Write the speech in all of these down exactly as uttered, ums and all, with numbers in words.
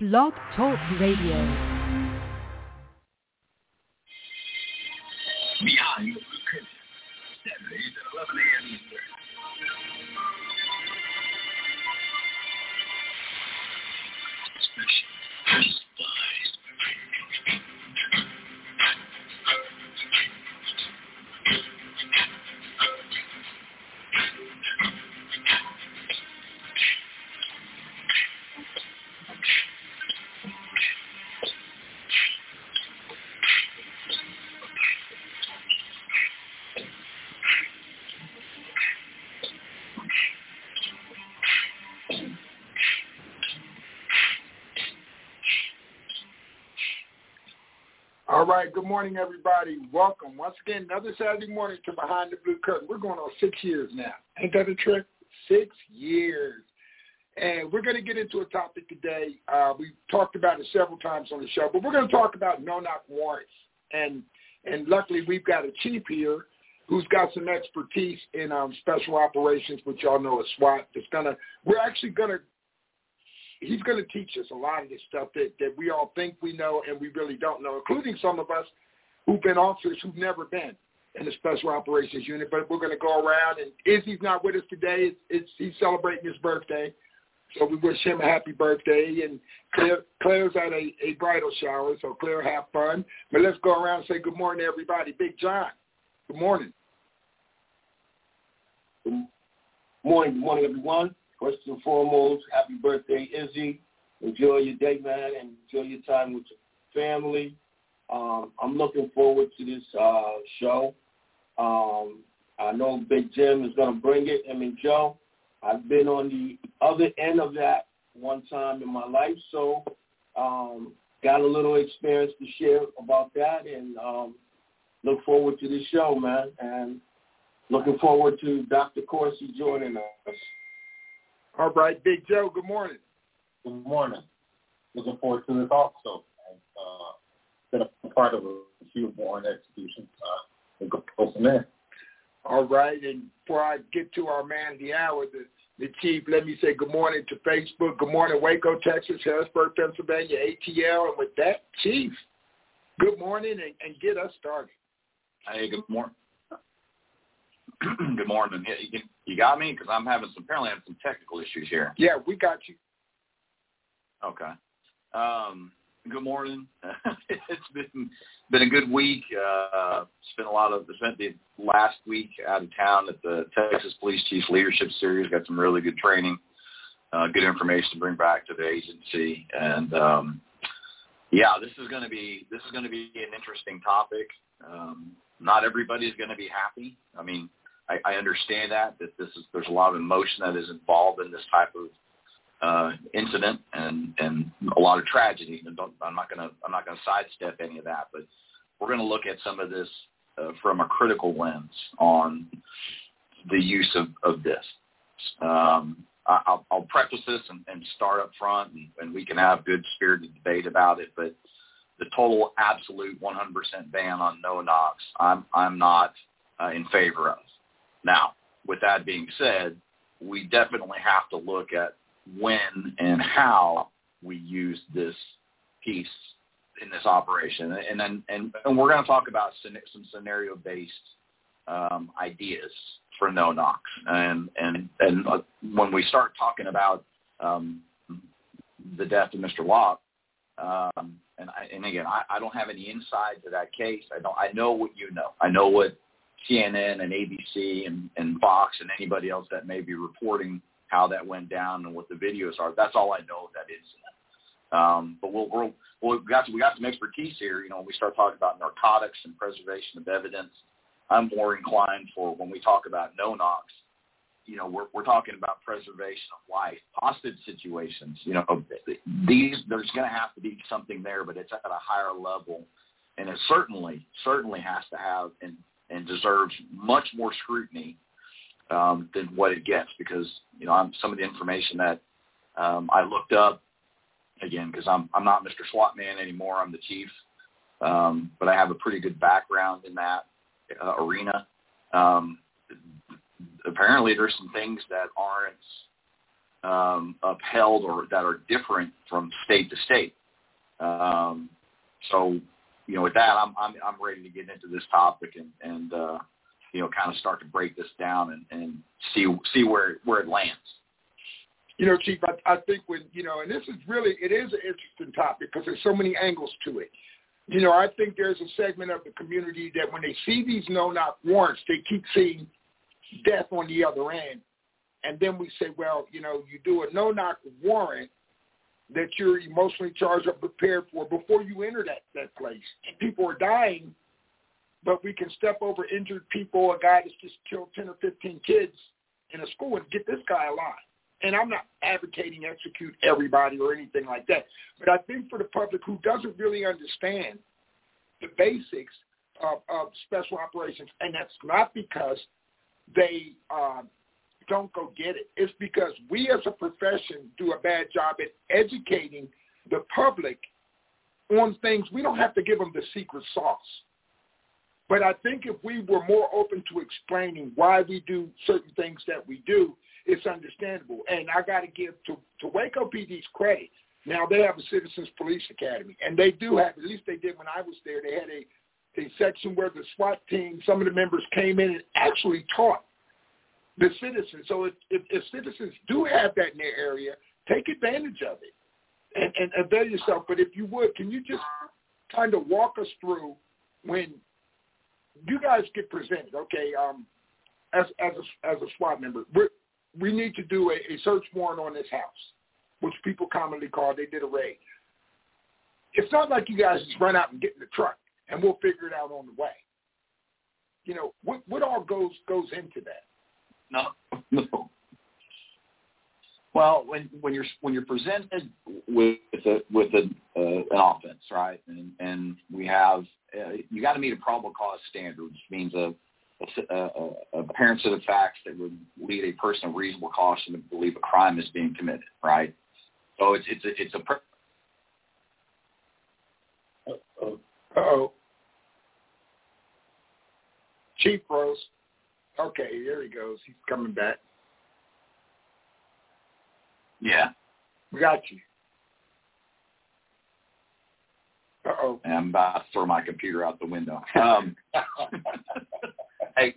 Blog Talk Radio. Behind the curtain, Saturdays at eleven a.m. Eastern. Special Spice. All right, good morning, everybody. Welcome once again, another Saturday morning to Behind the Blue Curtain. We're going on six years now. Ain't that a trick? Six years. And we're going to get into a topic today. Uh, we've talked about it several times on the show, but we're going to talk about no-knock warrants. And and luckily, we've got a chief here who's got some expertise in um, special operations, which y'all know as SWAT. It's gonna. We're actually going to. He's going to teach us a lot of this stuff that, that we all think we know and we really don't know, including some of us who've been officers who've never been in the Special Operations Unit. But we're going to go around, and Izzy's not with us today. It's, it's he's celebrating his birthday, so we wish him a happy birthday. And Claire, Claire's at a, a bridal shower, so Claire, have fun. But let's go around and say good morning to everybody. Big John, good morning. Good morning, good morning, everyone. First and foremost, happy birthday, Izzy. Enjoy your day, man, and enjoy your time with your family. Um, I'm looking forward to this uh, show. Um, I know Big Jim is going to bring it. I mean, Joe, I've been on the other end of that one time in my life, so um, got a little experience to share about that, and um, look forward to this show, man, and looking forward to Doctor Corsi joining us. All right, Big Joe, good morning. Good morning. Looking forward to this also. And, uh, been a part of a few warrant executions. Uh, we'll go from there. All right, and before I get to our man of the hour, the, the chief, let me say good morning to Facebook. Good morning, Waco, Texas, Harrisburg, Pennsylvania, A T L. And with that, Chief, good morning, and, and get us started. Hey, good morning. Good morning. You, you got me? Because I'm having some, apparently having some technical issues here. Yeah, we got you. Okay. Um, good morning. It's been been a good week. Uh, spent a lot of, spent the last week out of town at the Texas Police Chief Leadership Series. Got some really good training, uh, good information to bring back to the agency. And, um, yeah, this is going to be, this is going to be an interesting topic. Um, not everybody is going to be happy. I mean, I, I understand that, that this is, there's a lot of emotion that is involved in this type of uh, incident and, and a lot of tragedy. And don't, I'm not going to, I'm not going to sidestep any of that, but we're going to look at some of this uh, from a critical lens on the use of, of this. Um, I, I'll, I'll preface this and, and start up front, and, and we can have good spirited debate about it, but the total absolute one hundred percent ban on no-knocks, I'm, I'm not uh, in favor of. Now, with that being said, we definitely have to look at when and how we use this piece in this operation. And then, and, and we're going to talk about some scenario-based um, ideas for no-knocks. And, and, and uh, when we start talking about um, the death of Mister Locke, um, and, I, and again, I, I don't have any insight to that case. I don't. I know what you know. I know what C N N and A B C and, and Fox and anybody else that may be reporting how that went down and what the videos are. That's all I know of that incident. Um, but we'll, we'll, we'll we got we got some expertise here. You know, when we start talking about narcotics and preservation of evidence, I'm more inclined for when we talk about no-knocks. You know, we're we're talking about preservation of life, hostage situations. You know, these there's going to have to be something there, but it's at a higher level, and it certainly certainly has to have and and deserves much more scrutiny um, than what it gets, because you know I'm, some of the information that um, I looked up again, because I'm I'm not Mister SWAT man anymore. I'm the chief, um, but I have a pretty good background in that uh, arena. Um, apparently there's some things that aren't um, upheld or that are different from state to state. Um, so, you know, with that, I'm I'm I'm ready to get into this topic and and uh, you know, kind of start to break this down and, and see see where where it lands. You know, Chief, I, I think when, you know, and this is really, it is an interesting topic because there's so many angles to it. You know, I think there's a segment of the community that when they see these no-knock warrants, they keep seeing death on the other end. And then we say, well, you know, you do a no-knock warrant that you're emotionally charged or prepared for before you enter that, that place. And people are dying, but we can step over injured people, a guy that's just killed ten or fifteen kids in a school and get this guy alive. And I'm not advocating execute everybody or anything like that. But I think for the public who doesn't really understand the basics of, of special operations, and that's not because they uh, don't go get it. It's because we as a profession do a bad job at educating the public on things. We don't have to give them the secret sauce. But I think if we were more open to explaining why we do certain things that we do, it's understandable. And I got to give to, to Waco P D's credit. Now, they have a Citizens Police Academy, and they do have, at least they did when I was there, they had a, a section where the SWAT team, some of the members came in and actually taught the citizens. So if, if, if citizens do have that in their area, take advantage of it and, and avail yourself. But if you would, can you just kind of walk us through when you guys get presented, okay, um, as, as, a, as a SWAT member, we're, we need to do a, a search warrant on this house, which people commonly call, they did a raid. It's not like you guys just run out and get in the truck and we'll figure it out on the way. You know, what, what all goes goes into that? No, no. Well, when when you're when you're presented with a, with a, uh, an offense, right, and and we have uh, you got to meet a probable cause standard, which means a A, a, a apparent set of facts that would lead a person of reasonable caution to believe a crime is being committed, right? So it's it's a, it's a. Uh oh. Chief Rose. Okay, there he goes. He's coming back. Yeah. We got you. Uh oh. I'm about to throw my computer out the window. Um, Hey,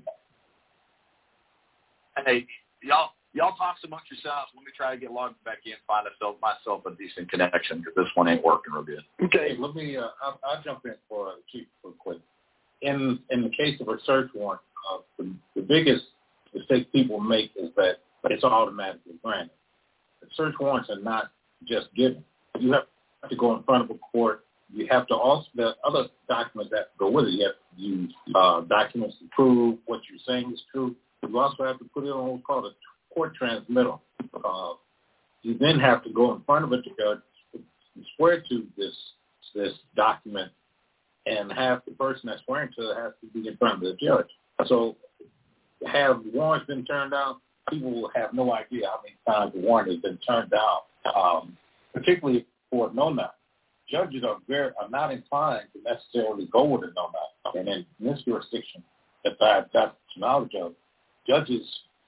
hey, y'all, y'all talk so much yourselves. Let me try to get logged back in, find myself, myself a decent connection because this one ain't working real good. Okay, let me. Uh, I'll, I'll jump in for uh, Chief real quick. In in the case of a search warrant, uh, the, the biggest mistake people make is that it's automatically granted. The search warrants are not just given. You have to go in front of a court. You have to also, the other documents that go with it, you have to use uh, documents to prove what you're saying is true. You also have to put it on what's called a court transmittal. Uh, you then have to go in front of a judge, swear to this this document, and have the person that's swearing to it has to be in front of the judge. So have warrants been turned down, people will have no idea how many times the warrant has been turned down, um, particularly for no-knock. Judges are very are not inclined to necessarily go with a no-knock. And in this jurisdiction that I've got knowledge of, judges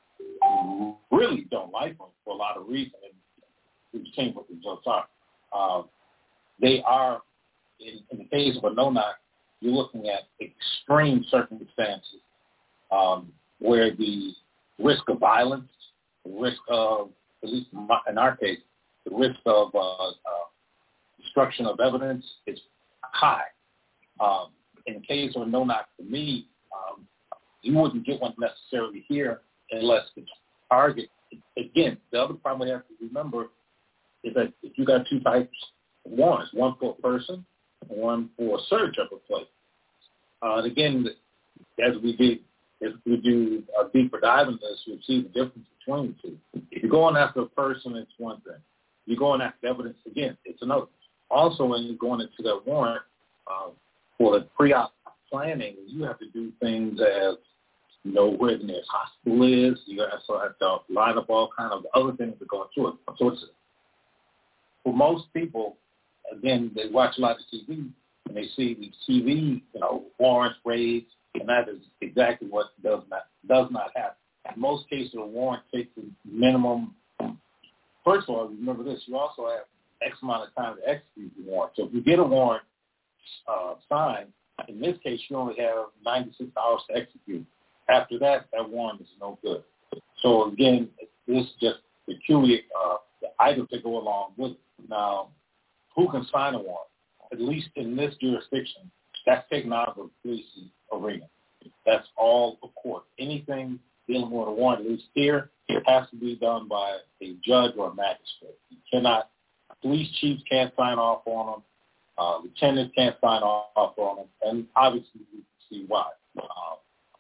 really don't like them for a lot of reasons. And we've seen what the results are. Uh, they are, in, in the case of a no-knock, you're looking at extreme circumstances um, where the risk of violence, the risk of, at least in, my, in our case, the risk of uh, uh, destruction of evidence is high. Um, in the case of a no-knock, for me, um, you wouldn't get one necessarily here unless the target, again, the other problem we have to remember is that if you got two types of warrants, one for a person and one for a search of a place. Uh, and again, as we did, if we do a deeper dive into this, you'll see the difference between the two. If you're going after a person, it's one thing. You're going after evidence, again, it's another. Also, when you're going into that warrant uh, for the pre-op planning, you have to do things as, you know, where the nearest hospital is. You also have to line up all kind of other things that go into it. So it's, for most people, again, they watch a lot of T V, and they see these T V, you know, warrants, raids, and that is exactly what does not does not happen. In most cases, a warrant takes a minimum first of all, remember this, you also have X amount of time to execute the warrant. So if you get a warrant uh, signed, in this case, you only have ninety-six hours to execute. After that, that warrant is no good. So again, this is just peculiar uh, the items that go along with it. Now, who can sign a warrant? At least in this jurisdiction, that's taken out of the police arena. That's all of court. Anything dealing with a warrant, at least here, it has to be done by a judge or a magistrate. You cannot, police chiefs can't sign off on them. Uh, lieutenants can't sign off on them. And obviously, you can see why. Uh,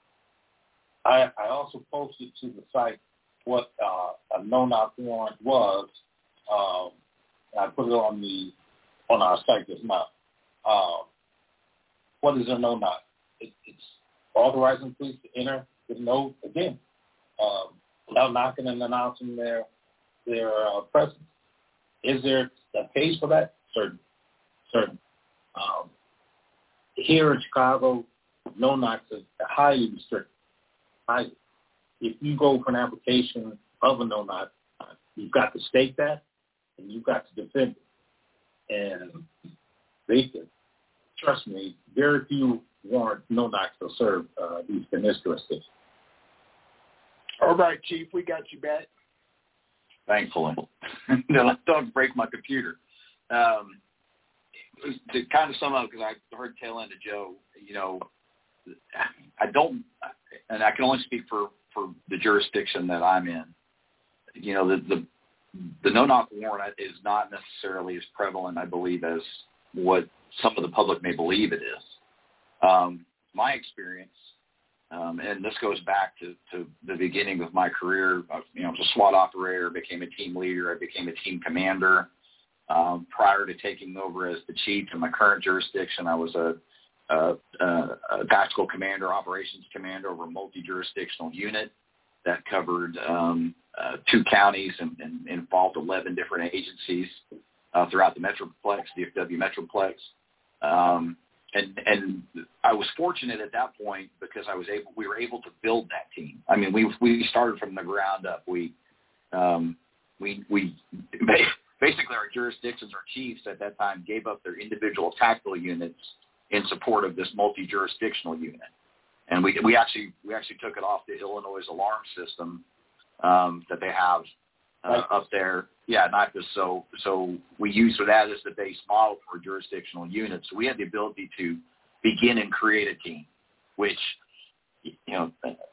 I, I also posted to the site what uh, a no-knock warrant was. Um, I put it on the on our site just now. Uh, what is a no-knock? It, it's authorizing police to enter with no, again, um, without knocking and announcing their their uh, presence. Is there a case for that? Certain, certain. Um, here in Chicago, no-knocks are highly restricted. Highly. If you go for an application of a no-knock, you've got to state that, and you've got to defend it. And they can, trust me, very few warrant no-knocks will serve uh, these in this jurisdiction. All right, Chief, we got you back. Thankfully. No, don't break my computer. Um, to kind of sum up, because I heard tail end of Joe, you know, I don't, and I can only speak for, for the jurisdiction that I'm in. You know, the the, the no-knock warrant is not necessarily as prevalent, I believe, as what some of the public may believe it is. Um, my experience, um, and this goes back to, to the beginning of my career. I, you know, I was a SWAT operator, became a team leader, I became a team commander. Um, prior to taking over as the chief in my current jurisdiction, I was a, a, a tactical commander, operations commander over a multi-jurisdictional unit that covered um, uh, two counties and, and involved eleven different agencies uh, throughout the Metroplex, D F W Metroplex. Um, and, and I was fortunate at that point because I was able, we were able to build that team. I mean, we we started from the ground up. We um, we we. Basically, our jurisdictions, our chiefs at that time gave up their individual tactical units in support of this multi-jurisdictional unit, and we we actually we actually took it off the Illinois alarm system um, that they have uh, right. up there. Yeah, not just so so we used that as the base model for jurisdictional units. So we had the ability to begin and create a team, which you know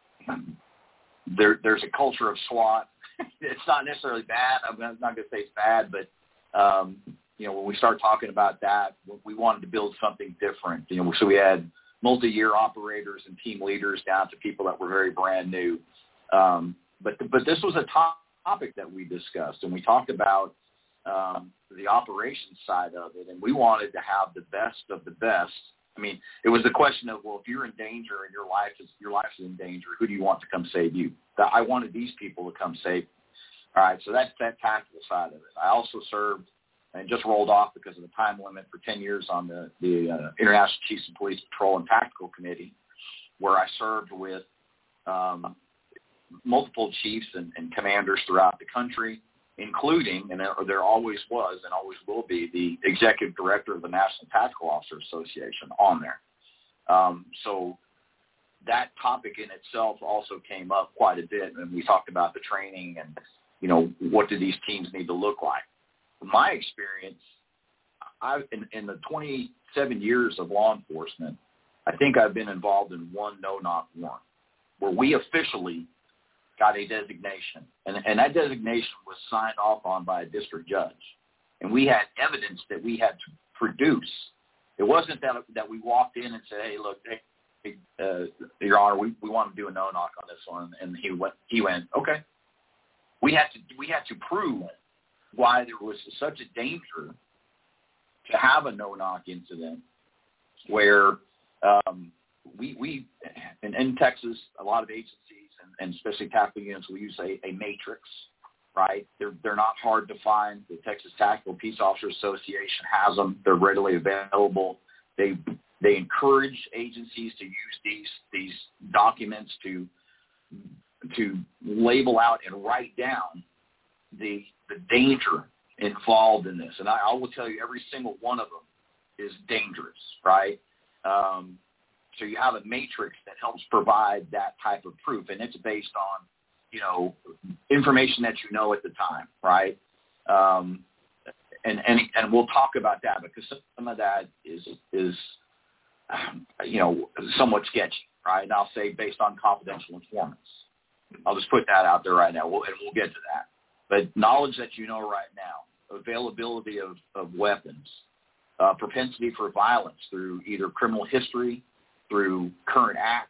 there there's a culture of SWAT. It's not necessarily bad. I'm not going to say it's bad, but, um, you know, when we start talking about that, we wanted to build something different. You know, so we had multi-year operators and team leaders down to people that were very brand new. Um, but but this was a top topic that we discussed, and we talked about um, the operations side of it, and we wanted to have the best of the best. I mean, it was the question of, well, if you're in danger and your life is your life is in danger, who do you want to come save you? I wanted these people to come save. All right, so that's that tactical side of it. I also served and just rolled off because of the time limit for ten years on the, the uh, International Chiefs of Police Patrol and Tactical Committee, where I served with um, multiple chiefs and, and commanders throughout the country, including, and there, there always was and always will be, the executive director of the National Tactical Officer Association on there. Um, so that topic in itself also came up quite a bit, and we talked about the training and, you know, what do these teams need to look like. From my experience, I've, in, in the twenty-seven years of law enforcement, I think I've been involved in one no-knock warrant where we officially got a designation, and, and that designation was signed off on by a district judge, and we had evidence that we had to produce. It wasn't that that we walked in and said, "Hey, look, hey, uh, Your Honor, we, we want to do a no-knock on this one," and he went, he went, "Okay." We had to we had to prove why there was such a danger to have a no-knock incident where um, we we in, in Texas, a lot of agencies and, and especially tactical units will use a, a matrix, right? They're they're not hard to find. The Texas Tactical Peace Officers Association has them. They're readily available. They they encourage agencies to use these these documents to to label out and write down the the danger involved in this. And I, I will tell you, every single one of them is dangerous, right? Um, so you have a matrix that helps provide that type of proof, and it's based on, you know, information that you know at the time, right? Um, and, and and we'll talk about that because some of that is, is um, you know, somewhat sketchy, right? And I'll say based on confidential informants. I'll just put that out there right now, we'll, and we'll get to that. But knowledge that you know right now, availability of, of weapons, uh, propensity for violence through either criminal history, through current acts,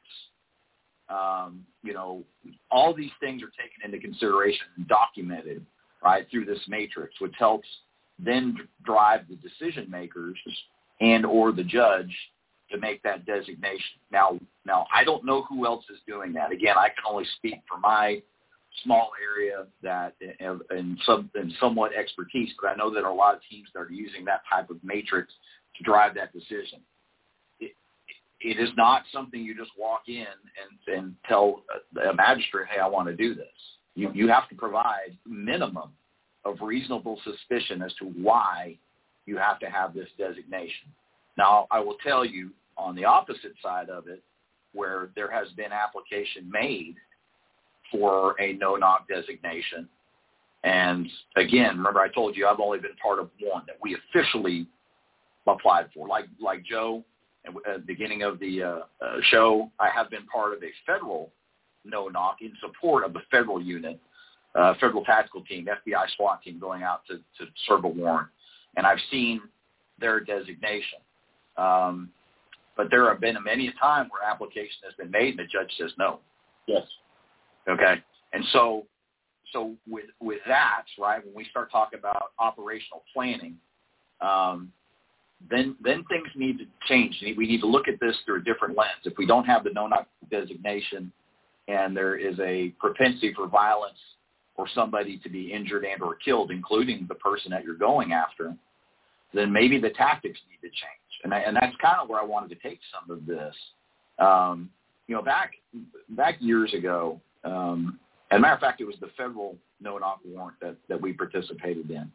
um, you know, all these things are taken into consideration and documented, right, through this matrix, which helps then drive the decision makers and or the judge to make that designation. Now, now I don't know who else is doing that. Again, I can only speak for my small area that and some and somewhat expertise, but I know that there are a lot of teams that are using that type of matrix to drive that decision. It, it is not something you just walk in and, and tell a magistrate, hey, I want to do this. You you have to provide minimum of reasonable suspicion as to why you have to have this designation. Now, I will tell you on the opposite side of it, where there has been application made for a no-knock designation. And again, remember I told you I've only been part of one that we officially applied for. Like like Joe, at the beginning of the uh, uh, show, I have been part of a federal no-knock in support of the federal unit, uh, federal tactical team, F B I SWAT team going out to, to serve a warrant. And I've seen their designation. Um, but there have been many a time where application has been made and the judge says no. Yes. Okay. And so, so with, with that, right, when we start talking about operational planning, um, then, then things need to change. We need to look at this through a different lens. If we don't have the no-knock designation and there is a propensity for violence or somebody to be injured and or killed, including the person that you're going after, then maybe the tactics need to change. And, I, and that's kind of where I wanted to take some of this. Um, you know, back back years ago, um, as a matter of fact, it was the federal no-knock warrant that, that we participated in.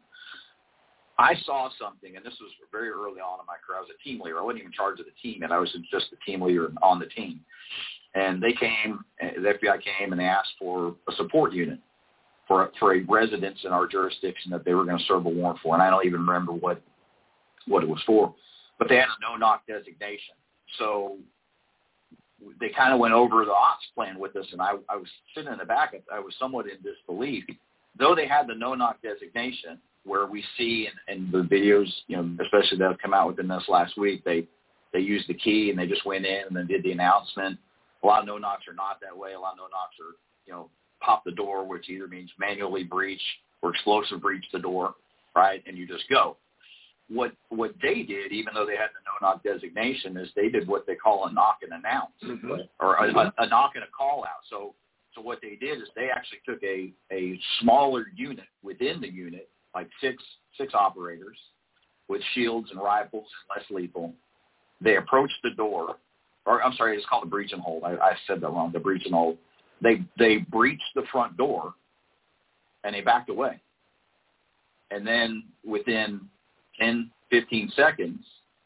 I saw something, and this was very early on in my career. I was a team leader. I wasn't even in charge of the team, and I was just the team leader on the team. And they came, the F B I came, and they asked for a support unit for, for a residence in our jurisdiction that they were going to serve a warrant for. And I don't even remember what what it was for. But they had a no-knock designation. So they kind of went over the ops plan with us, and I, I was sitting in the back. I was somewhat in disbelief. Though they had the no-knock designation, where we see in, in the videos, you know, especially that have come out within this last week, they, they used the key and they just went in and then did the announcement. A lot of no-knocks are not that way. A lot of no-knocks are, you know, pop the door, which either means manually breach or explosive breach the door, right, and you just go. What what they did, even though they had the no-knock designation, is they did what they call a knock and announce, mm-hmm. or a, a, a knock and a call out. So so what they did is they actually took a, a smaller unit within the unit, like six six operators with shields and rifles, less lethal. They approached the door, or I'm sorry, it's called the breach and hold. I, I said that wrong, the breach and hold. They they breached the front door, and they backed away. And then within ten, fifteen seconds,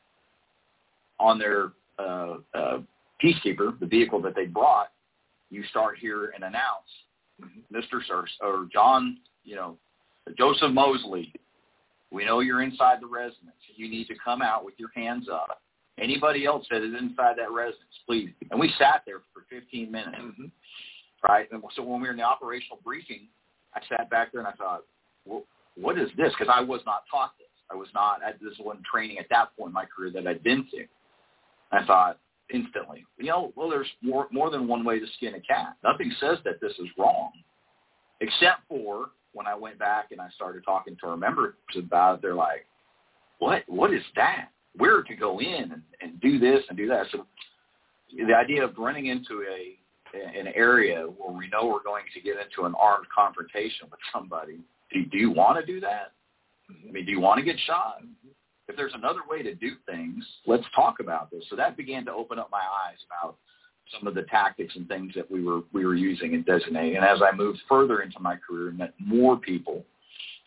on their uh, uh, Peacekeeper, the vehicle that they brought, you start here and announce, Mister Sir, or John, you know, Joseph Mosley, we know you're inside the residence. You need to come out with your hands up. Anybody else that is inside that residence, please. And we sat there for fifteen minutes, mm-hmm. right? And so when we were in the operational briefing, I sat back there and I thought, well, what is this? Because I was not taught this. I was not, I, this wasn't training at that point in my career that I'd been to. I thought instantly, you know, well, there's more more than one way to skin a cat. Nothing says that this is wrong, except for when I went back and I started talking to our members about it, they're like, what, what is that? Where to go in and, and do this and do that? So the idea of running into a an area where we know we're going to get into an armed confrontation with somebody, do, do you want to do that? I mean, do you want to get shot? If there's another way to do things, let's talk about this. So that began to open up my eyes about some of the tactics and things that we were we were using and designating. And as I moved further into my career and met more people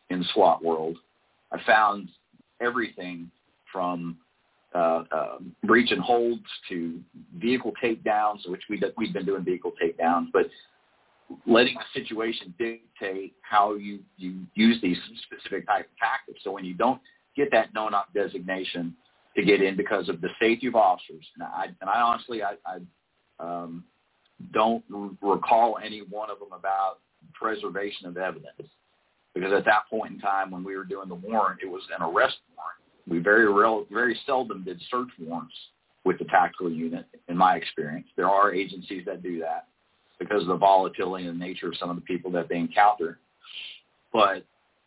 in SWAT world. I found everything from uh, uh, breach and holds to vehicle takedowns, which we, we've been doing vehicle takedowns, but letting the situation dictate how you, you use these specific type of tactics. So when you don't get that no-knock designation to get in because of the safety of officers, and I, and I honestly, I, I um, don't recall any one of them about preservation of evidence, because at that point in time when we were doing the warrant, it was an arrest warrant. We very real, very seldom did search warrants with the tactical unit, in my experience. There are agencies that do that because of the volatility and the nature of some of the people that they encounter. But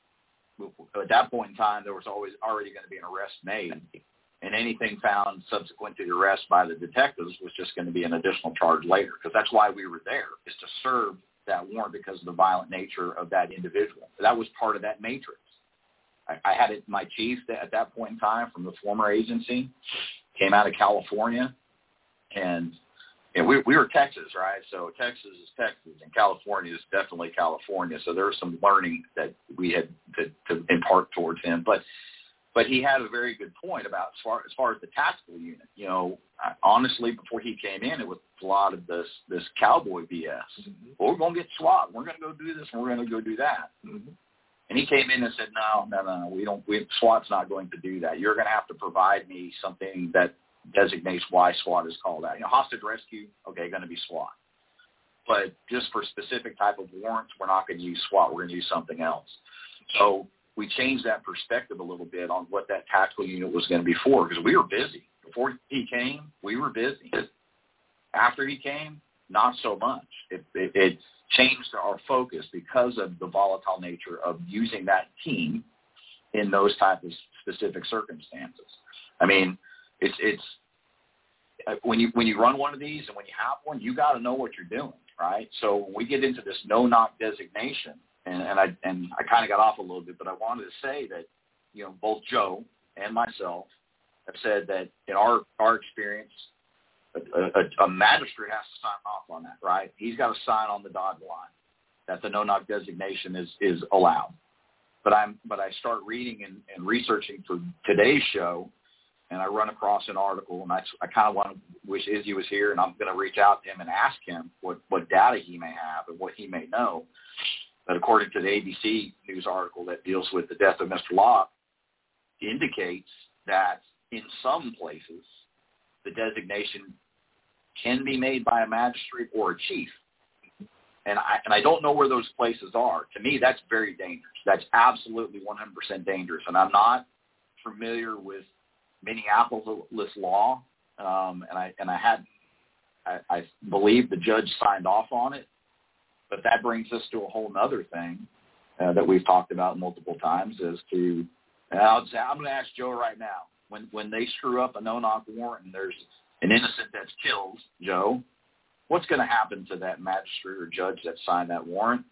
at that point in time, there was always already going to be an arrest made, and anything found subsequent to the arrest by the detectives was just going to be an additional charge later, because that's why we were there, is to serve that warrant because of the violent nature of that individual. That was part of that matrix. I, I had it, my chief at that point in time from the former agency came out of California, and and we, we were Texas, right? So Texas is Texas, and California is definitely California. So there was some learning that we had to, to impart towards him. But but he had a very good point about as far as, far as the tactical unit. You know, I, honestly, before he came in, it was a lot of this this cowboy B S. Mm-hmm. Well, we're going to get SWAT. We're going to go do this, and we're going to go do that. Mm-hmm. And he came in and said, no, no, no, we don't. We, SWAT's not going to do that. You're going to have to provide me something that designates why SWAT is called out. You know, hostage rescue, okay, going to be SWAT. But just for specific type of warrants, we're not going to use SWAT. We're going to use something else. So we changed that perspective a little bit on what that tactical unit was going to be for, because we were busy. Before he came, we were busy. After he came, not so much. It, it, it changed our focus because of the volatile nature of using that team in those type of specific circumstances. I mean, It's it's when you when you run one of these and when you have one, you got to know what you're doing, right? So when we get into this no-knock designation, and, and I and I kind of got off a little bit, but I wanted to say that, you know, both Joe and myself have said that in our our experience, a, a, a magistrate has to sign off on that, right? He's got to sign on the dotted line that the no-knock designation is is allowed. But I'm but I start reading and, and researching for today's show, and I run across an article, and I, I kind of want to wish Izzy was here, and I'm going to reach out to him and ask him what, what data he may have and what he may know. But according to the A B C News article that deals with the death of Mister Locke, indicates that in some places the designation can be made by a magistrate or a chief. And I, and I don't know where those places are. To me, that's very dangerous. That's absolutely one hundred percent dangerous. And I'm not familiar with Minneapolis law, um, and I and I had I, I believe the judge signed off on it, but that brings us to a whole other thing uh, that we've talked about multiple times as to, and I'll say, I'm going to ask Joe right now, when when they screw up a no-knock warrant and there's an innocent that's killed, Joe, what's going to happen to that magistrate or judge that signed that warrant?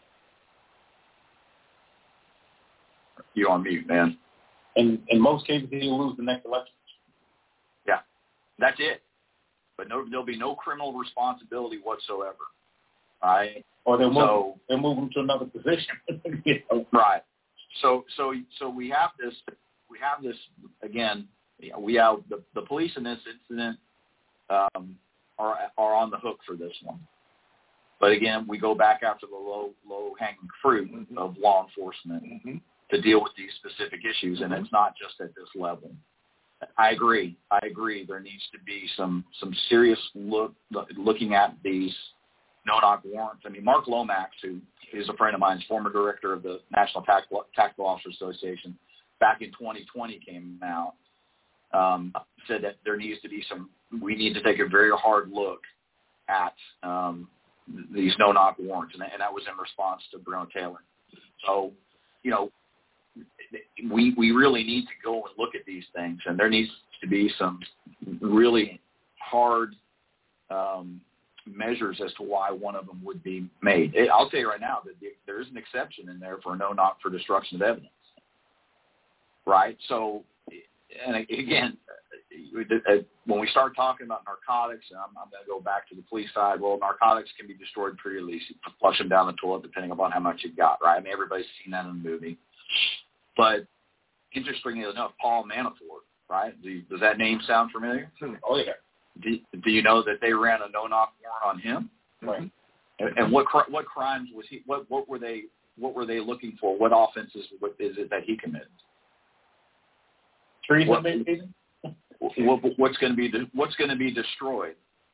You're on mute, man. In, in most cases, he'll lose the next election. Yeah, that's it. But no, there'll be no criminal responsibility whatsoever, right? Or they'll move, so, they'll move him to another position. You know? Right. So, so, so we have this. We have this again. We have the, the police in this incident um, are are on the hook for this one. But again, we go back after the low low hanging fruit mm-hmm. of law enforcement. Mm-hmm. to deal with these specific issues, and it's not just at this level. I agree. I agree. There needs to be some some serious look looking at these no-knock warrants. I mean, Mark Lomax, who is a friend of mine, is former director of the National Tactical, Tactical Officers Association, back in twenty twenty came out, um, said that there needs to be some, we need to take a very hard look at um, these no-knock warrants, and, and that was in response to Breonna Taylor. So, you know, we we really need to go and look at these things, and there needs to be some really hard um, measures as to why one of them would be made. I'll tell you right now that there is an exception in there for a no-knock for destruction of evidence, right? So, and again, when we start talking about narcotics, and I'm, I'm going to go back to the police side, well, narcotics can be destroyed pretty easily. You flush them down the toilet depending upon how much you've got, right? I mean, everybody's seen that in the movie. But interestingly enough, Paul Manafort, right? Do, does that name sound familiar? Oh, yeah. Do, do you know that they ran a no-knock warrant on him? Right. And, and what what crimes was he? What what were they? What were they looking for? What offenses? What is it that he committed? Treason, what, maybe. What, what's going to be de, what's going to be destroyed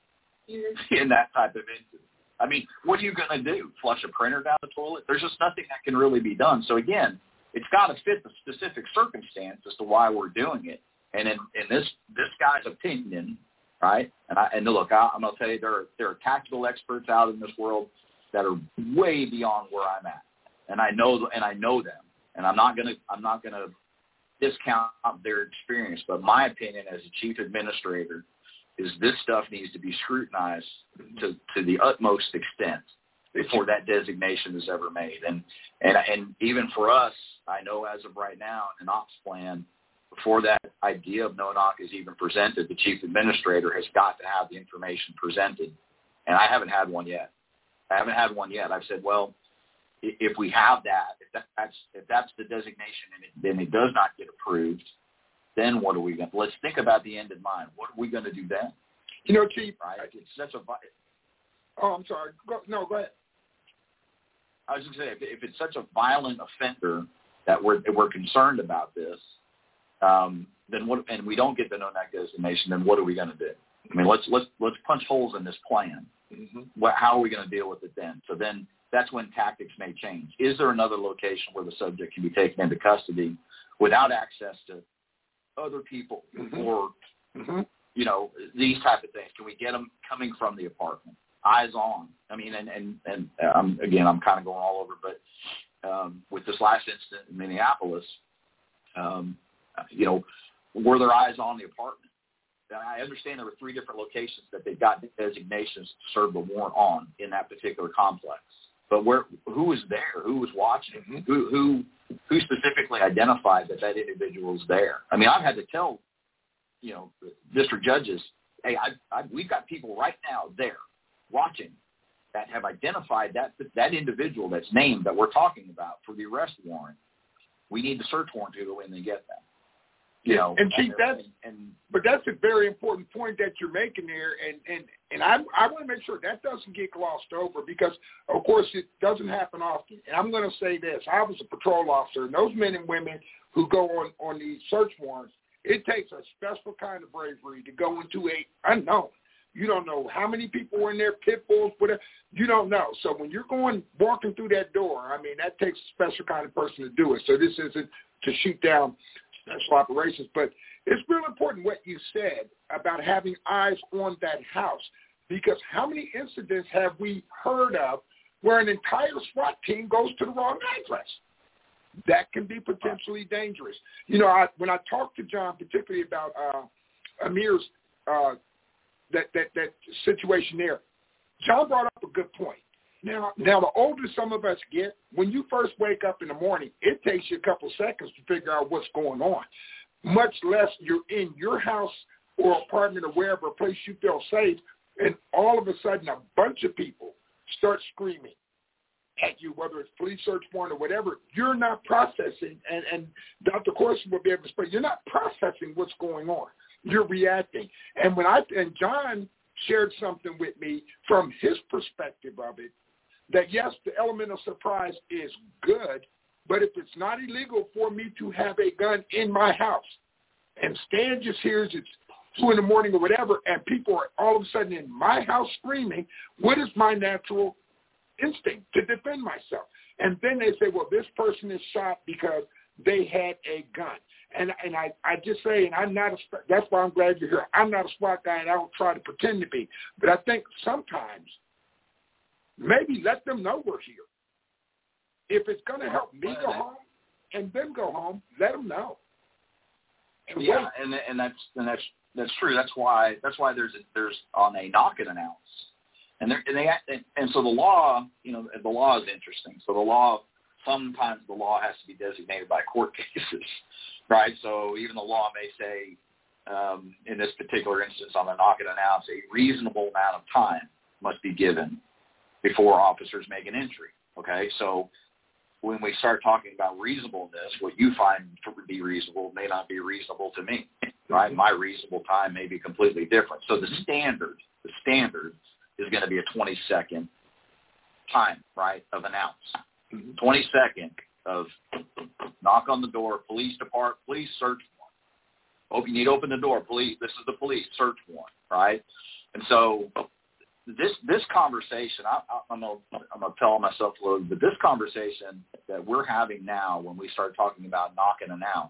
in that type of incident? I mean, what are you going to do? Flush a printer down the toilet? There's just nothing that can really be done. So again, it's got to fit the specific circumstance as to why we're doing it. And in, in this this guy's opinion, right? And I and look, I, I'm going to tell you, there are there are tactical experts out in this world that are way beyond where I'm at, and I know and I know them, and I'm not going to I'm not going to discount their experience. But my opinion as a chief administrator is this stuff needs to be scrutinized to, to the utmost extent before that designation is ever made. And, and and even for us, I know as of right now in an ops plan, before that idea of no-knock is even presented, the chief administrator has got to have the information presented. And I haven't had one yet. I haven't had one yet. I've said, well, if we have that, if that's, if that's the designation and it, then it does not get approved, then what are we going to, let's think about the end in mind. What are we going to do then? You know, Chief, right? It's such a, oh, I'm sorry. Go, no, go ahead. I was going to say, if, if it's such a violent offender that we're, that we're concerned about this, um, then what, and we don't get the no-knock designation, then what are we going to do? I mean, let's, let's, let's punch holes in this plan. Mm-hmm. What, how are we going to deal with it then? So then that's when tactics may change. Is there another location where the subject can be taken into custody without access to other people mm-hmm. or, mm-hmm. you know, these type of things? Can we get them coming from the apartment, eyes on? I mean, and, and, and um, again, I'm kind of going all over, but um, with this last incident in Minneapolis, um, you know, were there eyes on the apartment? And I understand there were three different locations that they got designations to serve the warrant on in that particular complex. But where, who was there? Who was watching? Mm-hmm. Who, who, who specifically identified that that individual was there? I mean, I've had to tell, you know, district judges, hey, I, I, we've got people right now there watching that have identified that that individual that's named that we're talking about for the arrest warrant. We need the search warrant to go in and get them. You know, and Chief, and, that's and, and, but that's a very important point that you're making there, and and and I I want to make sure that doesn't get glossed over because of course it doesn't happen often. And I'm going to say this: I was a patrol officer, and those men and women who go on on these search warrants, it takes a special kind of bravery to go into a unknown. You don't know how many people are in there, pit bulls, whatever. You don't know. So when you're going walking through that door, I mean, that takes a special kind of person to do it. So this isn't to shoot down special operations, but it's real important what you said about having eyes on that house, because how many incidents have we heard of where an entire SWAT team goes to the wrong address? That can be potentially dangerous. You know, I, when I talked to John, particularly about uh, Amir's uh, that, that that situation there, John brought up a good point. Now, now, the older some of us get, when you first wake up in the morning, it takes you a couple seconds to figure out what's going on, much less you're in your house or apartment or wherever, a place you feel safe, and all of a sudden a bunch of people start screaming at you, whether it's police search warrant or whatever. You're not processing, and, and Doctor Corson will be able to explain, you're not processing what's going on. You're reacting. And when I and John shared something with me from his perspective of it, that, yes, the element of surprise is good, but if it's not illegal for me to have a gun in my house and Stan just hears it's two in the morning or whatever and people are all of a sudden in my house screaming, what is my natural instinct? To defend myself. And then they say, well, this person is shot because they had a gun. And and I, I just say, and I'm not a, that's why I'm glad you're here. I'm not a SWAT guy and I don't try to pretend to be. But I think sometimes maybe let them know we're here. If it's going to help me go home and them go home, let them know. And yeah, wait. and and that's and that's that's true. That's why that's why there's a, there's on a knock and announce, and they and they and, and so the law, you know, the law is interesting. So the law, sometimes the law has to be designated by court cases, right? So even the law may say, um, in this particular instance, on the knock and announce, a reasonable amount of time must be given before officers make an entry. Okay, so when we start talking about reasonableness, what you find to be reasonable may not be reasonable to me, right? My reasonable time may be completely different. So the standard, the standard is going to be a twenty-second time, right, of an ounce. Mm-hmm. twenty-second of knock on the door, police department, police search warrant. Oh, you need to open the door, police. This is the police search warrant, right? And so this this conversation, I, I, I'm gonna I'm gonna tell myself a little, but this conversation that we're having now, when we start talking about knocking an out,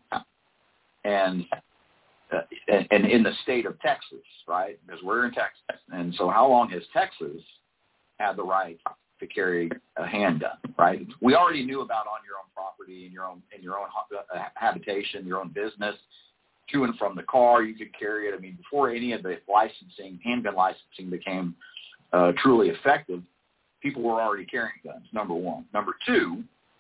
and uh, and, and in the state of Texas, right? Because we're in Texas, and so how long has Texas had the right to carry a handgun, right? We already knew about on your own property, in your own in your own habitation, your own business, to and from the car, you could carry it. I mean, before any of the licensing, handgun licensing became uh, truly effective, people were already carrying guns, number one. Number two,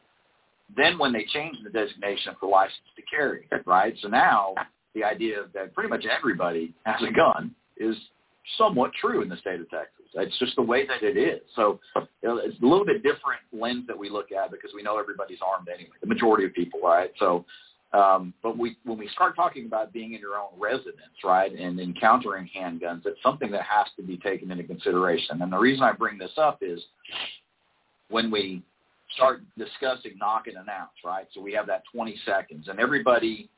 then when they changed the designation for license to carry, right? So now the idea that pretty much everybody has a gun is somewhat true in the state of Texas. It's just the way that it is. So you know, it's a little bit different lens that we look at because we know everybody's armed anyway, the majority of people, right? So, um, but we when we start talking about being in your own residence, right, and encountering handguns, it's something that has to be taken into consideration. And the reason I bring this up is when we start discussing knock and announce, right? So we have that twenty seconds, and everybody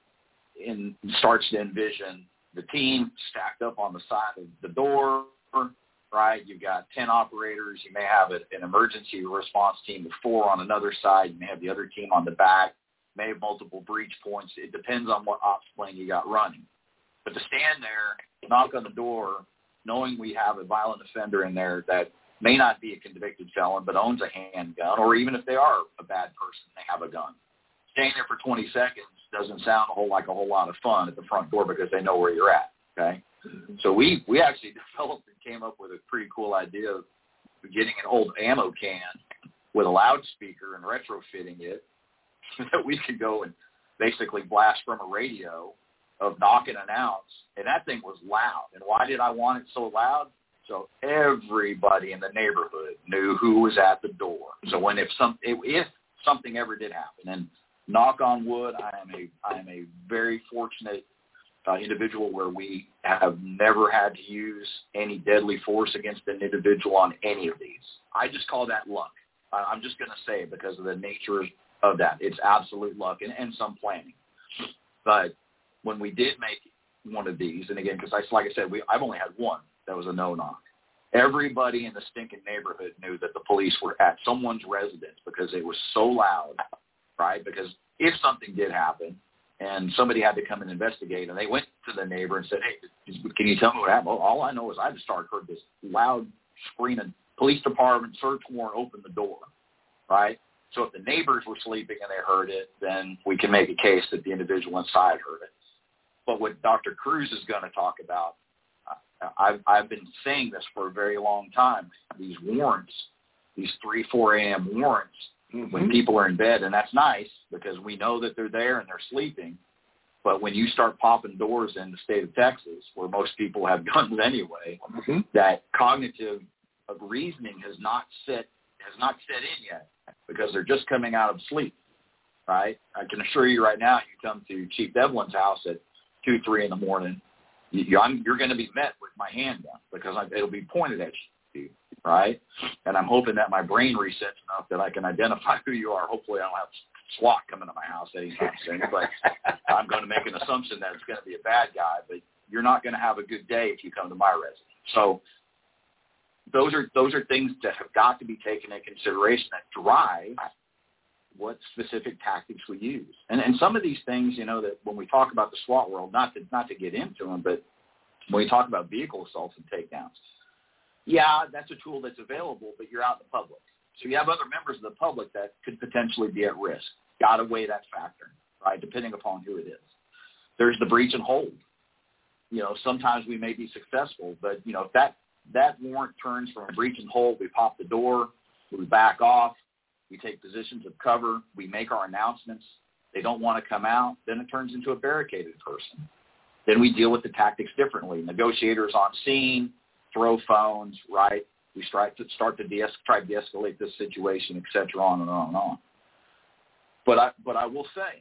in starts to envision the team stacked up on the side of the door, right? You've got ten operators. You may have an emergency response team with four on another side. You may have the other team on the back. You may have multiple breach points. It depends on what ops plane you got running. But to stand there, knock on the door, knowing we have a violent offender in there that may not be a convicted felon but owns a handgun, or even if they are a bad person, they have a gun. Staying there for twenty seconds doesn't sound a whole like a whole lot of fun at the front door because they know where you're at, okay? Mm-hmm. So we, we actually developed and came up with a pretty cool idea of getting an old ammo can with a loudspeaker and retrofitting it so that we could go and basically blast from a radio of knock and announce, and that thing was loud. And why did I want it so loud? So everybody in the neighborhood knew who was at the door. So when if some if something ever did happen, and knock on wood, I am a I am a very fortunate uh, individual where we have never had to use any deadly force against an individual on any of these. I just call that luck. I, I'm just going to say it because of the nature of that. It's absolute luck and, and some planning. But when we did make one of these, and again, because I, like I said, we I've only had one that was a no-knock. Everybody in the stinking neighborhood knew that the police were at someone's residence because it was so loud, right? Because if something did happen and somebody had to come and investigate, and they went to the neighbor and said, hey, can you tell me what happened? Well, all I know is I just started heard this loud screaming, police department, search warrant, open the door, right? So if the neighbors were sleeping and they heard it, then we can make a case that the individual inside heard it. But what Doctor Cruz is going to talk about, I've, I've been saying this for a very long time, these warrants, these three, four a.m. warrants, mm-hmm. when people are in bed, and that's nice because we know that they're there and they're sleeping. But when you start popping doors in the state of Texas, where most people have guns anyway, mm-hmm. that cognitive of reasoning has not set has not set in yet because they're just coming out of sleep, right? I can assure you right now, you come to Chief Devlin's house at two, three in the morning, you, I'm, you're going to be met with my handgun because I, it'll be pointed at you, right? And I'm hoping that my brain resets enough that I can identify who you are. Hopefully I don't have SWAT coming to my house anytime soon, but I'm going to make an assumption that it's going to be a bad guy, but you're not going to have a good day if you come to my residence. So those are those are things that have got to be taken into consideration that drive what specific tactics we use. And and some of these things, you know, that when we talk about the SWAT world, not to not to get into them, but when we talk about vehicle assaults and takedowns, yeah, that's a tool that's available, but you're out in the public. So you have other members of the public that could potentially be at risk. Got to weigh that factor, right, depending upon who it is. There's the breach and hold. You know, sometimes we may be successful, but, you know, if that, that warrant turns from a breach and hold, we pop the door, we back off, we take positions of cover, we make our announcements, they don't want to come out, then it turns into a barricaded person. Then we deal with the tactics differently. Negotiators on scene, throw phones, right? We start to start to de- try to de-escalate this situation, et cetera, on and on and on. but I but I will say,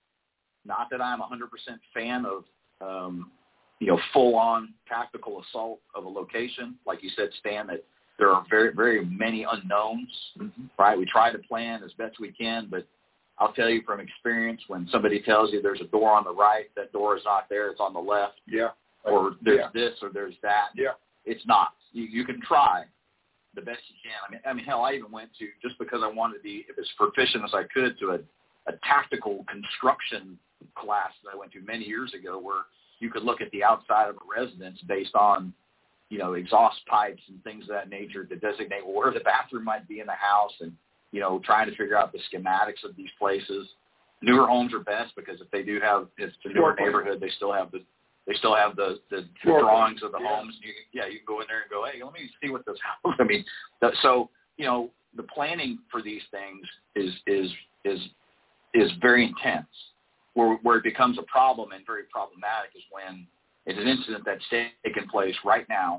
not that I'm a hundred percent fan of um, you know full on tactical assault of a location, like you said, Stan. That there are very very many unknowns. Mm-hmm. Right? We try to plan as best we can, but I'll tell you from experience, when somebody tells you there's a door on the right, that door is not there, it's on the left. Yeah. Or there's yeah. this or there's that. Yeah. It's not. You, you can try the best you can. I mean, I mean, hell, I even went to, just because I wanted to be as proficient as I could, to a, a tactical construction class that I went to many years ago, where you could look at the outside of a residence based on, you know, exhaust pipes and things of that nature to designate where the bathroom might be in the house, and, you know, trying to figure out the schematics of these places. Newer homes are best because if they do have, if it's a newer neighborhood, they still have the, they still have the, the, the drawings of the yeah. homes. You, yeah, you can go in there and go, hey, let me see what this house. I mean, so you know, the planning for these things is is is is very intense. Where where it becomes a problem and very problematic is when it's an incident that's taking place right now,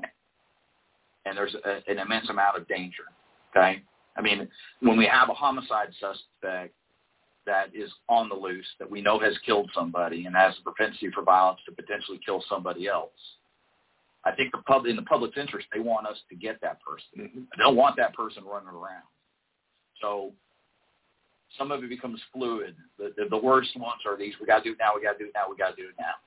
and there's a, an immense amount of danger. Okay, I mean, when we have a homicide suspect that is on the loose, that we know has killed somebody and has a propensity for violence to potentially kill somebody else, I think the pub, in the public's interest, they want us to get that person. Mm-hmm. They don't want that person running around. So some of it becomes fluid. The, the, the worst ones are these, we got to do it now, we got to do it now, we got to do it now.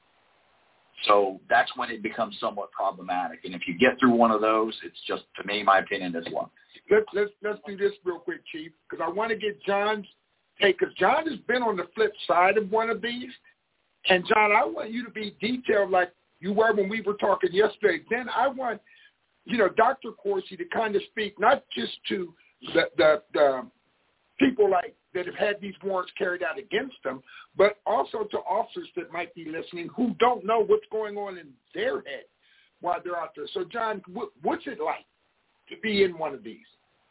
So that's when it becomes somewhat problematic. And if you get through one of those, it's just, to me, my opinion, is one. Let's, let's, let's do this real quick, Chief, because I want to get John's take, because John has been on the flip side of one of these. And, John, I want you to be detailed like you were when we were talking yesterday. Then I want, you know, Doctor Coursey to kind of speak not just to the, the, the people like that have had these warrants carried out against them, but also to officers that might be listening who don't know what's going on in their head while they're out there. So, John, what, what's it like to be in one of these?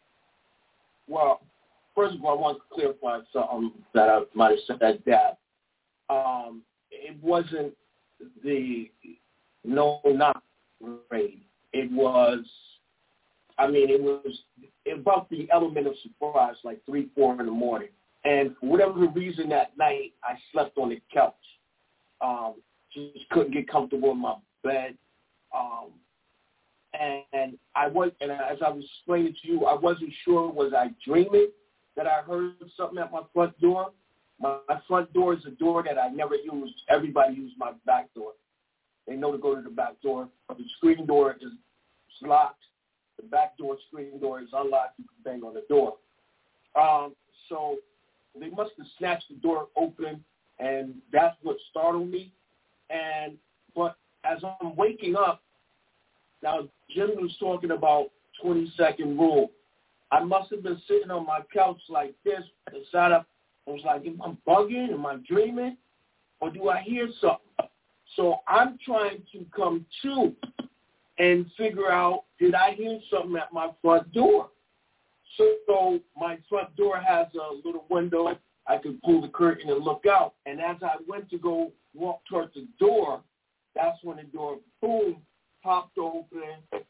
Well, first of all, I want to clarify something that I might have said that um, it wasn't the no-knock raid. It was, I mean, it was about the element of surprise, like three, four in the morning. And for whatever reason that night, I slept on the couch. Um, just couldn't get comfortable in my bed. Um, and, and I was, and as I was explaining to you, I wasn't sure, was I dreaming that I heard something at my front door? My, my front door is a door that I never used. Everybody used my back door. They know to go to the back door. The screen door is locked. The back door, screen door is unlocked. You can bang on the door. Um, so they must have snatched the door open, and that's what startled me. And but as I'm waking up, now Jim was talking about twenty-second rule. I must have been sitting on my couch like this and sat up. I was like, am I bugging? Am I dreaming? Or do I hear something? So I'm trying to come to and figure out, did I hear something at my front door? So, so my front door has a little window. I could pull the curtain and look out. And as I went to go walk towards the door, that's when the door, boom, popped open.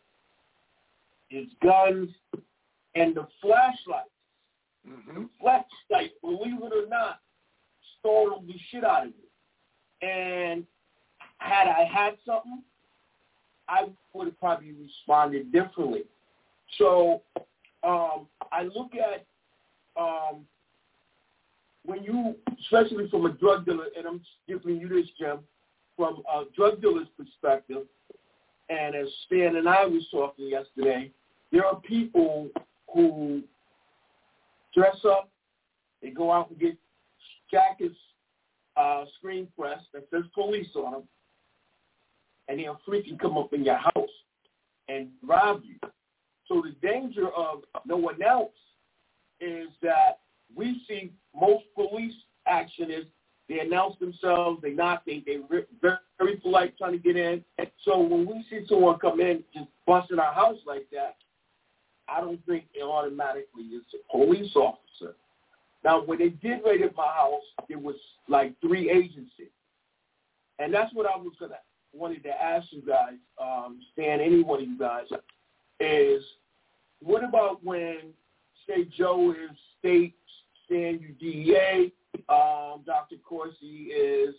His guns and the flashlight. Mm-hmm. The flashlight, believe it or not, startled the shit out of me. And had I had something, I would have probably responded differently. So um, I look at um, when you, especially from a drug dealer, and I'm giving you this, Jim, from a drug dealer's perspective, and as Stan and I was talking yesterday, there are people who dress up, they go out and get jackets, uh, screen press that says police on them, and they'll freaking come up in your house and rob you. So the danger of no one else is that we see most police action is they announce themselves, they knock, they, they very, very polite trying to get in. So when we see someone come in just busting our house like that, I don't think it automatically is a police officer. Now, when they did raid at my house, it was like three agencies. And that's what I was going to wanted to ask you guys, um, Stan, any one of you guys, is what about when, say, Joe is state, Stan, you D E A, um, Doctor Corsi, is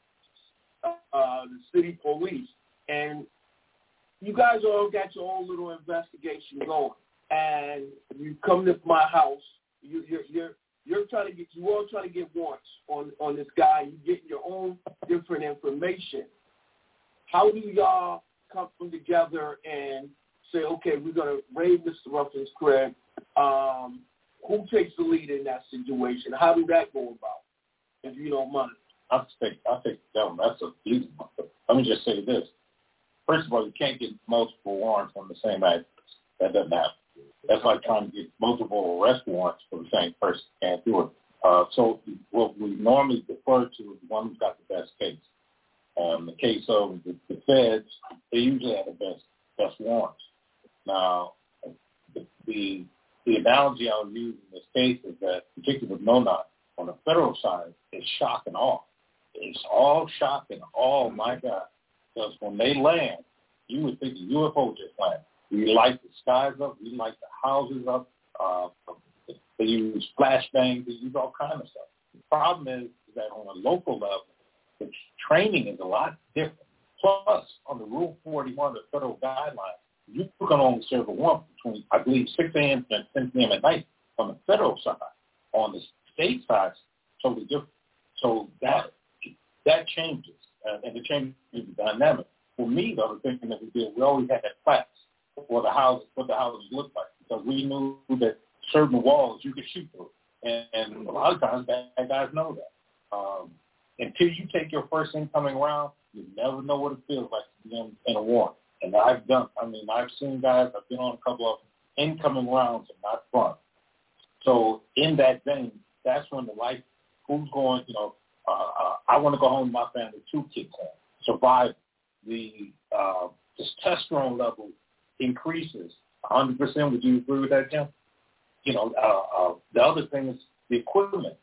uh, the city police. And you guys all got your own little investigation going. And you come to my house, you, you're, you're, you're trying to get, you all trying to get warrants on, on this guy. You get your own different information. How do y'all come together and say, okay, we're going to raid Mister Ruffin's crib? Um, who takes the lead in that situation? How do that go about, if you don't mind? I think I think that that's a easy one. Let me just say this. First of all, you can't get multiple warrants on the same address. That doesn't happen. That's like trying to get multiple arrest warrants for the same person. Can't do it. Uh, so what we normally defer to is the one who's got the best case. Um, the case of the, the feds, they usually have the best best warrants. Now, the, the the analogy I would use in this case is that, particularly with no-knock, on the federal side, it's shock and awe. It's all shock and awe, my God. Because when they land, you would think a U F O just landed. We light the skies up. We light the houses up. Uh, they use flashbangs. They use all kinds of stuff. The problem is that on a local level, the training is a lot different. Plus, on the Rule forty-one, the federal guidelines, you can only serve a warrant between, I believe, six a.m. and ten p.m. at night on the federal side. On the state side, totally different. So that that changes, uh, and it changes the dynamic. For me, though, the thinking that we did, we always had that class for the house, what the houses look like, because we knew that certain walls you could shoot through, and, and a lot of times bad guys know that. Um, until you take your first incoming round, you never know what it feels like to be in, in a warrant. And I've done, I mean, I've seen guys, I've been on a couple of incoming rounds and not fun. So in that vein, that's when the life, who's going, you know, uh, uh, I want to go home with my family, two kids home, survive. The uh, testosterone level increases one hundred percent. Would you agree with that, Jim? You know, uh, uh, the other thing is the equipment.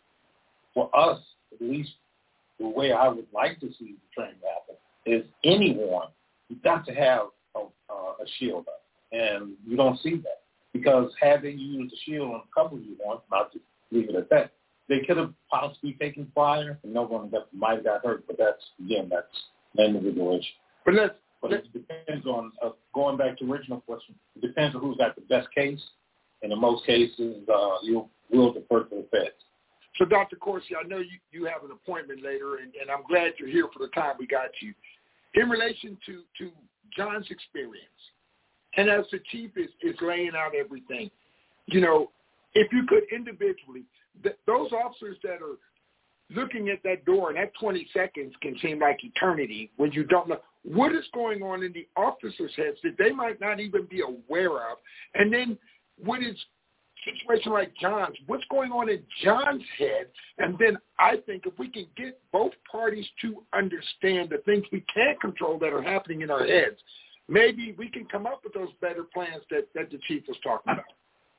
For us, at least the way I would like to see the training happen is anyone, you've got to have a, uh, a shield up. And you don't see that. Because had they used a shield on a couple of you once, not just leave it at that, they could have possibly taken fire and no one got, might have got hurt. But that's, again, that's an individual issue. But let's, but let's, it depends on, uh, going back to the original question, it depends on who's got the best case. And in most cases, uh, you will defer to the feds. So, Doctor Corsi, I know you, you have an appointment later, and, and I'm glad you're here for the time we got you. In relation to, to John's experience, and as the chief is, is laying out everything, you know, if you could individually, th- those officers that are looking at that door, and that twenty seconds can seem like eternity when you don't know what is going on in the officers' heads that they might not even be aware of. And then what is situation like John's, what's going on in John's head? And then I think if we can get both parties to understand the things we can't control that are happening in our heads, maybe we can come up with those better plans that, that the chief was talking about.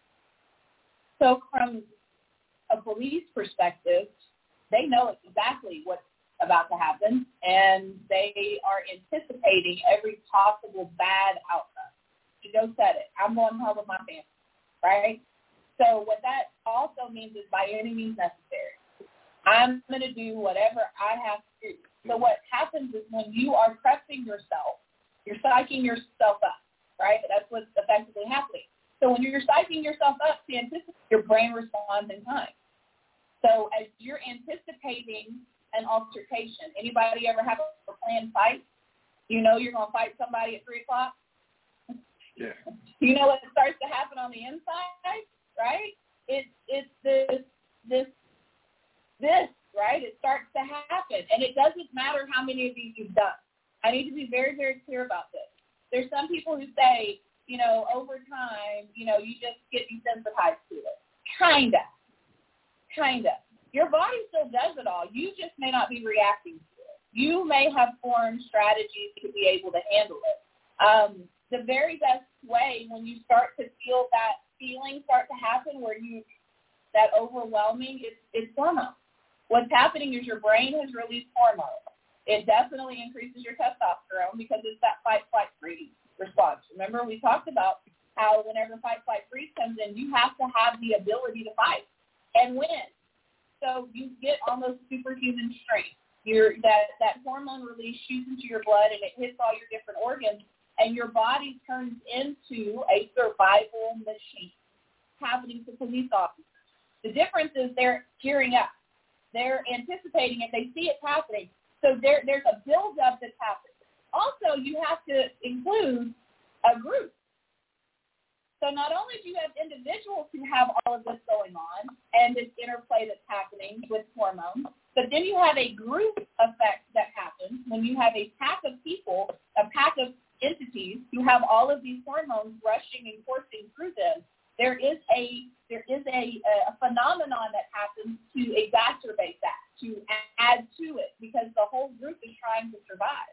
So from a police perspective, they know exactly what's about to happen, and they are anticipating every possible bad outcome. Joe said it. I'm going home with my family, right? So what that also means is by any means necessary. I'm going to do whatever I have to do. So what happens is when you are prepping yourself, you're psyching yourself up, right? That's what's effectively happening. So when you're psyching yourself up to anticipate, your brain responds in time. So as you're anticipating an altercation, anybody ever have a planned fight? You know you're going to fight somebody at three o'clock? Yeah. You know what starts to happen on the inside, right? It's it's this this this right. It starts to happen, and it doesn't matter how many of these you've done. I need to be very very clear about this. There's some people who say, you know, over time, you know, you just get desensitized to it. Kinda, kinda. Your body still does it all. You just may not be reacting to it. You may have formed strategies to be able to handle it. Um, the very best way when you start to feel that feeling start to happen where you, that overwhelming, is, is hormones. What's happening is your brain has released hormones. It definitely increases your testosterone because it's that fight, flight, freeze response. Remember, we talked about how whenever fight, flight, freeze comes in, you have to have the ability to fight and win. So you get almost superhuman strength. Your that, that hormone release shoots into your blood and it hits all your different organs, and your body turns into a survival machine, happening to police officers. The difference is they're gearing up. They're anticipating it. They see it happening. So there, there's a buildup that's happening. Also, you have to include a group. So not only do you have individuals who have all of this going on and this interplay that's happening with hormones, but then you have a group effect that happens when you have a pack of people, a pack of entities who have all of these hormones rushing and coursing through them. There is a there is a, a phenomenon that happens to exacerbate that, to add to it, because the whole group is trying to survive.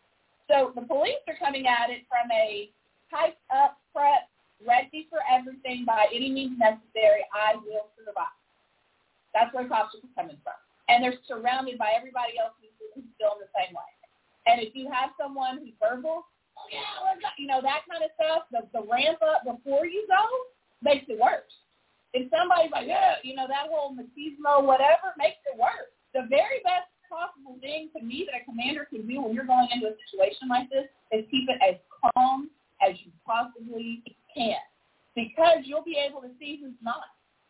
So the police are coming at it from a hyped up, prep, ready for everything by any means necessary. I will survive. That's where cops are coming from. And they're surrounded by everybody else who's feeling the same way. And if you have someone who's verbal, oh, yeah, let's go, you know, that kind of stuff, the, the ramp up before you go makes it worse. If somebody's like, yeah, you know, that whole machismo, whatever, makes it worse. The very best possible thing to me that a commander can do when you're going into a situation like this is keep it as calm as you possibly can, because you'll be able to see who's not.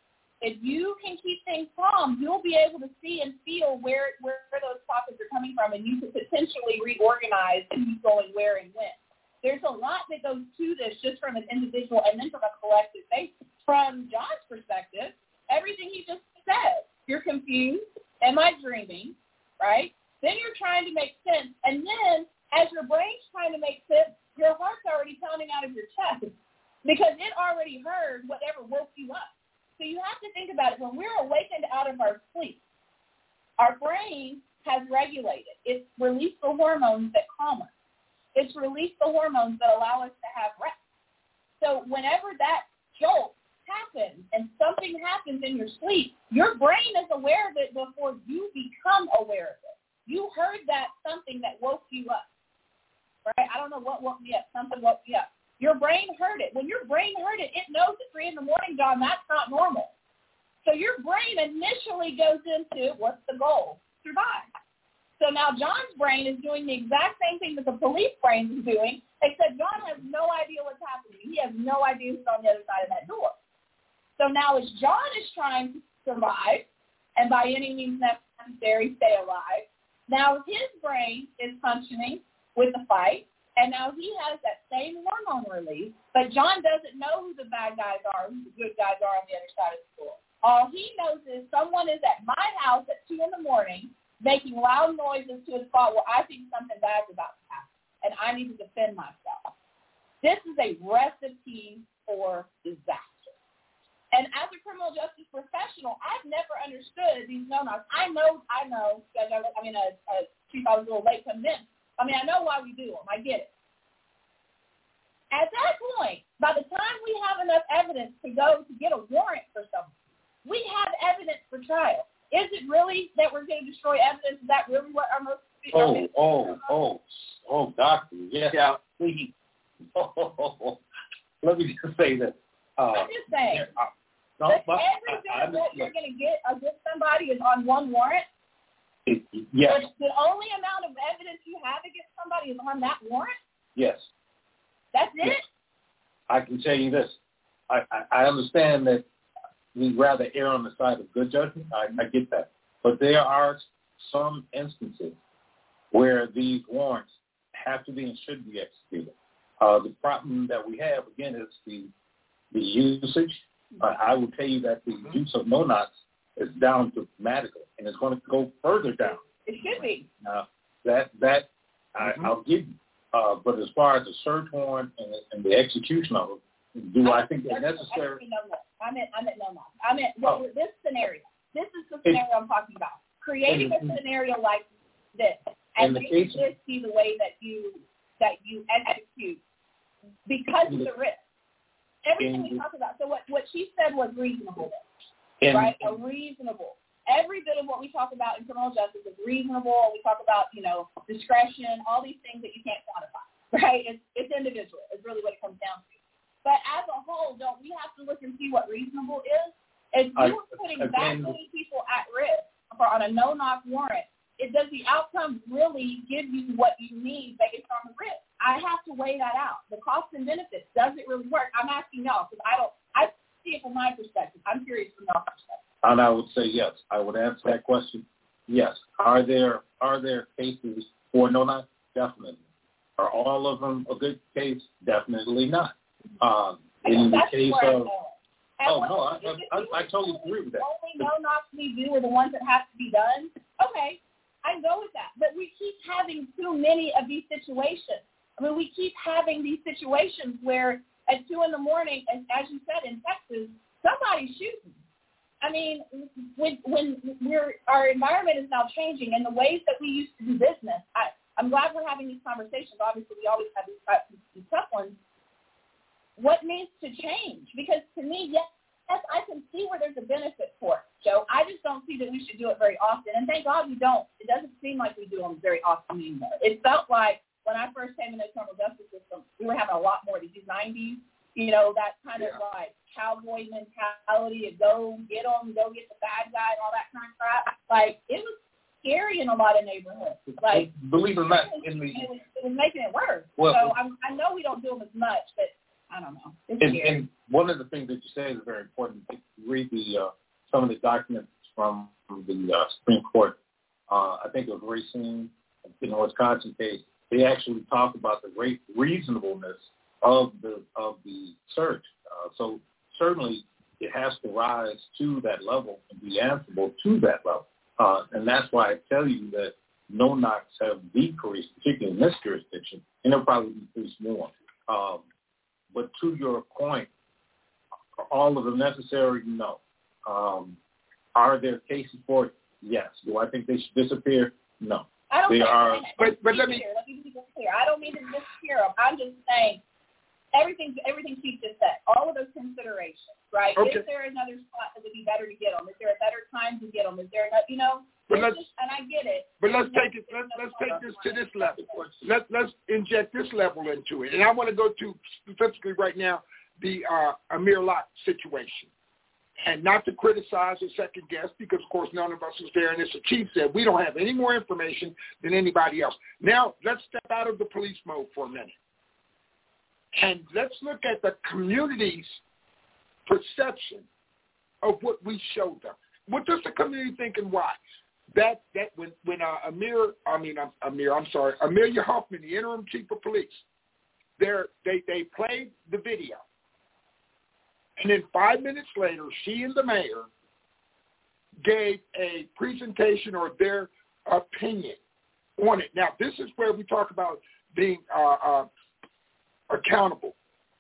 If you can keep things calm, you'll be able to see and feel where where those pockets are coming from, and you could potentially reorganize who's going where and when. There's a lot that goes to this just from an individual and then from a collective basis. From John's perspective, everything he just said, you're confused. Am I dreaming? Right? Then you're trying to make sense. And then as your brain's trying to make sense, your heart's already pounding out of your chest because it already heard whatever woke you up. So you have to think about it. When we're awakened out of our sleep, our brain has regulated. It's released the hormones that calm us. It's released the hormones that allow us to have rest. So whenever that jolt happens and something happens in your sleep, your brain is aware of it before you become aware of it. You heard that something that woke you up, right? I don't know what woke me up. Something woke me up. Your brain heard it. When your brain heard it, it knows at three in the morning, John, that's not normal. So your brain initially goes into, what's the goal? Survive. So now John's brain is doing the exact same thing that the police brain is doing, except John has no idea what's happening. He has no idea who's on the other side of that door. So now as John is trying to survive, and by any means necessary, stay alive, now his brain is functioning with the fight, and now he has that same hormone release, but John doesn't know who the bad guys are, who the good guys are on the other side of the door. All he knows is someone is at my house at two in the morning making loud noises to a spot where I think something bad's about to happen, and I need to defend myself. This is a recipe for disaster. And as a criminal justice professional, I've never understood these no-nos. I know, I know, I mean, a, a chief, I was a little late coming in. I mean, I know why we do them. I get it. At that point, by the time we have enough evidence to go to get a warrant for someone, we have evidence for trial. Is it really that we're going to destroy evidence? Is that really what our most... Oh, oh, oh, oh, doctor, yes. Yeah, please. Oh, let me just say that. Uh, I'm just saying. Yeah, I, no, but but every bit of what you're going to get against somebody is on one warrant. It, yes. But the only amount of evidence you have against somebody is on that warrant? Yes. That's it? Yes. I can tell you this. I, I, I understand that we'd rather err on the side of good judgment. I, I get that. But there are some instances where these warrants have to be and should be executed. Uh, the problem that we have, again, is the the usage. Uh, I will tell you that the use of no-knots is down dramatically, and it's going to go further down. It should be. Now, that, that Mm-hmm. I, I'll give you. Uh, but as far as the search warrant and, and the execution of it, do I, I think they're necessary? No, no. I meant, I meant no, no. I meant well, oh. this scenario. This is the scenario I'm talking about. Creating in, a scenario like this and making case, this be the way that you that you execute because of the risk. Everything we talk about. So what, what she said was reasonable, in, right? A reasonable. Every bit of what we talk about in criminal justice is reasonable. We talk about, you know, discretion, all these things that you can't quantify, right? It's, it's individual. It's really what it comes down to. But as a whole, don't we have to look and see what reasonable is? If you're putting that many people at risk, on a no-knock warrant, it does the outcome really give you what you need based on the risk? I have to weigh that out. The cost and benefits, does it really work? I'm asking y'all because I don't, I see it from my perspective. I'm curious from y'all's perspective. And I would say yes. I would answer that question. Yes. Are there are there cases for no knock? Definitely. Are all of them a good case? Definitely not. Um, in the case of oh no, I, I, I, I totally agree with that. The only no knocks we do are the ones that have to be done. Okay, I go with that. But we keep having too many of these situations. I mean, we keep having these situations where at two in the morning, and as you said in Texas, somebody's shooting. I mean, when when we're our environment is now changing, and the ways that we used to do business. I, I'm glad we're having these conversations. Obviously, we always have these, these tough ones. What needs to change? Because to me, yes, yes, I can see where there's a benefit for it, Joe. I just don't see that we should do it very often. And thank God we don't. It doesn't seem like we do them very often anymore. It felt like when I first came in the criminal justice system, we were having a lot more of these nineties, you know, that kind yeah. of like cowboy mentality to go get them, go get the bad guy and all that kind of crap. Like, it was scary in a lot of neighborhoods. Like, believe it or not, in the it was, it was making it worse. Well, so I'm, I know we don't do them as much, but I don't know. It's and, scary. and one of the things that you say is very important. If you read the uh, some of the documents from the uh, Supreme Court, uh, I think it was Racine in the Wisconsin case. They actually talk about the rate reasonableness of the of the search. Uh, so certainly it has to rise to that level and be answerable to that level. Uh, and that's why I tell you that no knocks have decreased, particularly in this jurisdiction, and they'll probably decrease more. Um, but to your point, are all of them necessary? No. Um, are there cases for it? Yes. Do I think they should disappear? No. I don't they think, are. But, but let me. Let me be clear. I don't mean to disappear them. I'm just saying everything. Everything Chief just said. All of those considerations, right? Okay. Is there another spot that would be better to get them? Is there a better time to get them? Is there, another, you know? But let's, just, and I get it. But let's take it. Let's, let's take this to this level. Let's let's inject this level into it. And I want to go to specifically right now the uh, Amir Locke situation. And not to criticize or second guess, because of course none of us was there. And as the chief said, we don't have any more information than anybody else. Now let's step out of the police mode for a minute, and let's look at the community's perception of what we showed them. What does the community think and why? That that when when uh, Amir, I mean uh, Amir, I'm sorry, Amelia Huffman, the interim chief of police, there they they played the video. And then five minutes later, she and the mayor gave a presentation or their opinion on it. Now, this is where we talk about being uh, uh, accountable.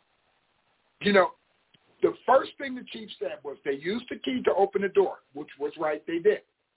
You know, the first thing the chief said was they used the key to open the door, which was right, they did.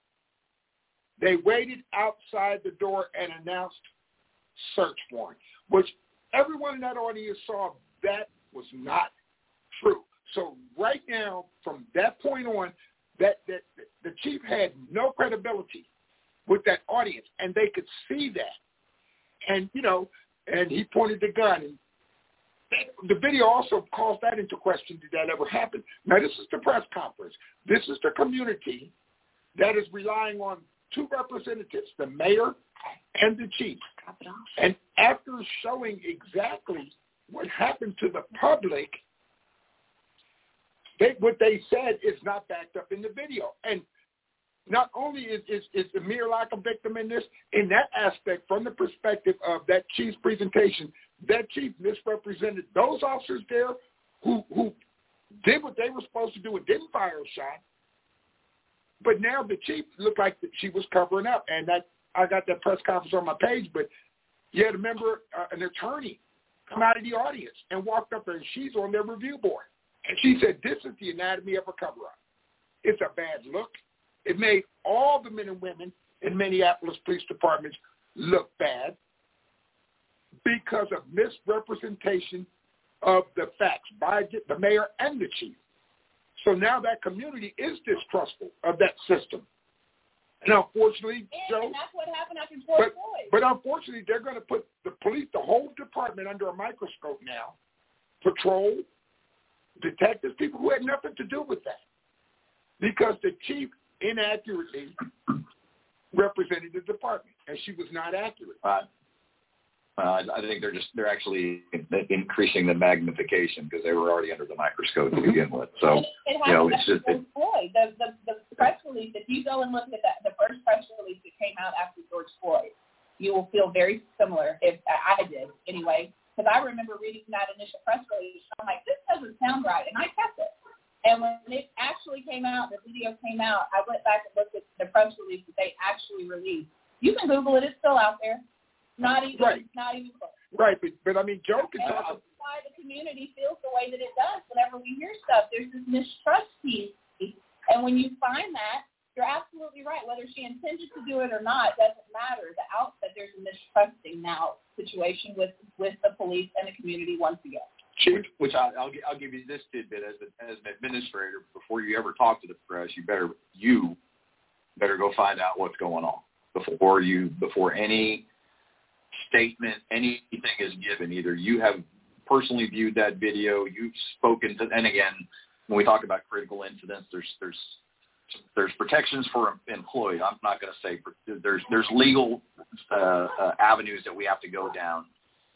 They waited outside the door and announced search warrant, which everyone in that audience saw that was not true. So right now, from that point on, that, that the chief had no credibility with that audience, and they could see that. And, you know, and he pointed the gun. And that, the video also calls that into question, did that ever happen? Now, this is the press conference. This is the community that is relying on two representatives, the mayor and the chief. And after showing exactly what happened to the public, They, what they said is not backed up in the video. And not only is, is, is Amir Locke a victim in this, in that aspect, from the perspective of that chief's presentation, that chief misrepresented those officers there who, who did what they were supposed to do and didn't fire a shot. But now the chief looked like she was covering up. And that I got that press conference on my page, but you had a member, uh, an attorney, come out of the audience and walked up there, and she's on their review board. And she said, this is the anatomy of a cover-up. It's a bad look. It made all the men and women in Minneapolis police departments look bad because of misrepresentation of the facts by the mayor and the chief. So now that community is distrustful of that system. And unfortunately, and, Joe, and that's what happened after George but, Floyd. but unfortunately, they're going to put the police, the whole department, under a microscope now. Patrol, detectives, people who had nothing to do with that. Because the chief inaccurately represented the department, and she was not accurate. Uh, uh, I think they're just they're actually increasing the magnification because they were already under the microscope to begin with. So it, it you know, it's just it, Floyd. The, the the press release. If you go and look at that, the first press release that came out after George Floyd, you will feel very similar. If I did anyway, because I remember reading that initial press release. I'm like, this doesn't sound right, and I kept it. And when it actually came out, the video came out, I went back and looked at the press release that they actually released. You can Google it; it's still out there. Not even, right. not even close. Right, but but I mean, Joe can and talk. That's why the community feels the way that it does. Whenever we hear stuff, there's this mistrust piece, and when you find that, you're absolutely right. Whether she intended to do it or not doesn't matter. The outset, there's a mistrusting now situation with with the police and the community once again. Which, which I, I'll I'll give you this tidbit as a, as an administrator. Before you ever talk to the press, you better you better go find out what's going on before you before any statement, anything is given. Either you have personally viewed that video, you've spoken to, and again, when we talk about critical incidents, there's there's there's protections for employees. I'm not going to say there's there's legal uh, uh, avenues that we have to go down.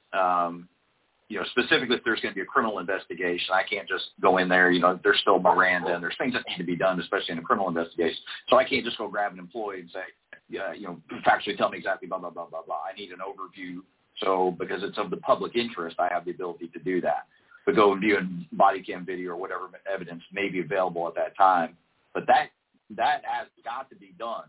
Um, you know, specifically if there's going to be a criminal investigation, I can't just go in there. You know, there's still Miranda, and there's things that need to be done, especially in a criminal investigation. So I can't just go grab an employee and say, yeah, you know, factually tell me exactly blah, blah, blah, blah, blah. I need an overview. So because it's of the public interest, I have the ability to do that. But go and view a body cam video or whatever evidence may be available at that time. But that that has got to be done.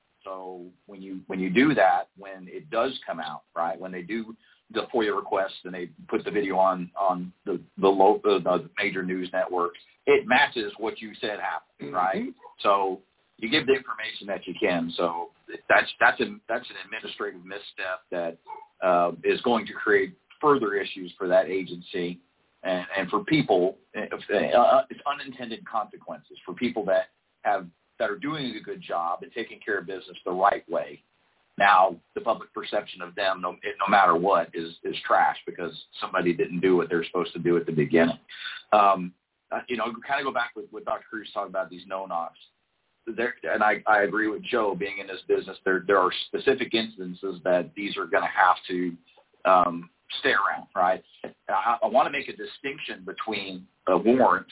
So when you when you do that, when it does come out, right, when they do the FOIA request and they put the video on on the the, local, the major news networks, it matches what you said happened, right? Mm-hmm. So you give the information that you can. So that's that's a that's an administrative misstep that uh, is going to create further issues for that agency and, and for people. Uh, it's unintended consequences for people that have that are doing a good job and taking care of business the right way. Now, the public perception of them, no, no matter what, is is trash because somebody didn't do what they're supposed to do at the beginning. Um, uh, you know, kind of go back with what Doctor Cruz talked about, these no-knocks. There, and I, I agree with Joe, being in this business, there there are specific instances that these are going to have to um, stay around, right? I, I want to make a distinction between a warrant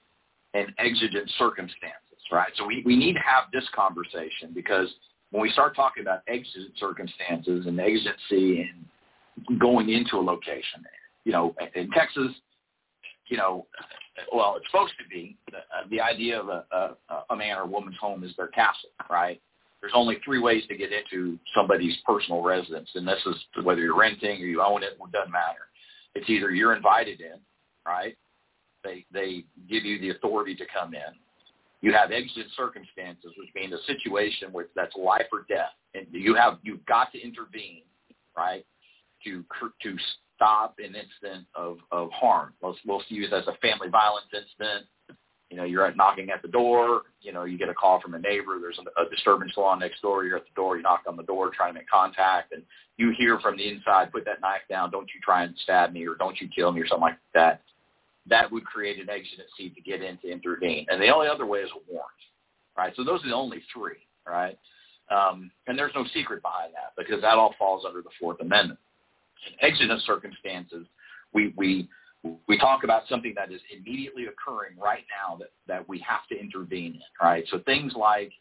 and exigent circumstances, right? So we, we need to have this conversation because when we start talking about exigent circumstances and exigency and going into a location, you know, in Texas, you know, well, it's supposed to be the, uh, the idea of a, a, a man or woman's home is their castle, right? There's only three ways to get into somebody's personal residence, and this is whether you're renting or you own it, it doesn't matter. It's either you're invited in, right? They they give you the authority to come in. You have exigent circumstances, which means a situation where that's life or death, and you have you've got to intervene, right, to to stop an incident of, of harm. We'll, we'll use as a family violence incident. You know, you're at knocking at the door. You know, you get a call from a neighbor. There's a, a disturbance going on next door. You're at the door. You knock on the door, trying to make contact, and you hear from the inside, "Put that knife down. Don't you try and stab me, or don't you kill me," or something like that. That would create an exigency to get in to intervene. And the only other way is a warrant, right? So those are the only three, right? Um, and there's no secret behind that because that all falls under the Fourth Amendment. In exigent circumstances, we we we talk about something that is immediately occurring right now that, that we have to intervene in, right? So things like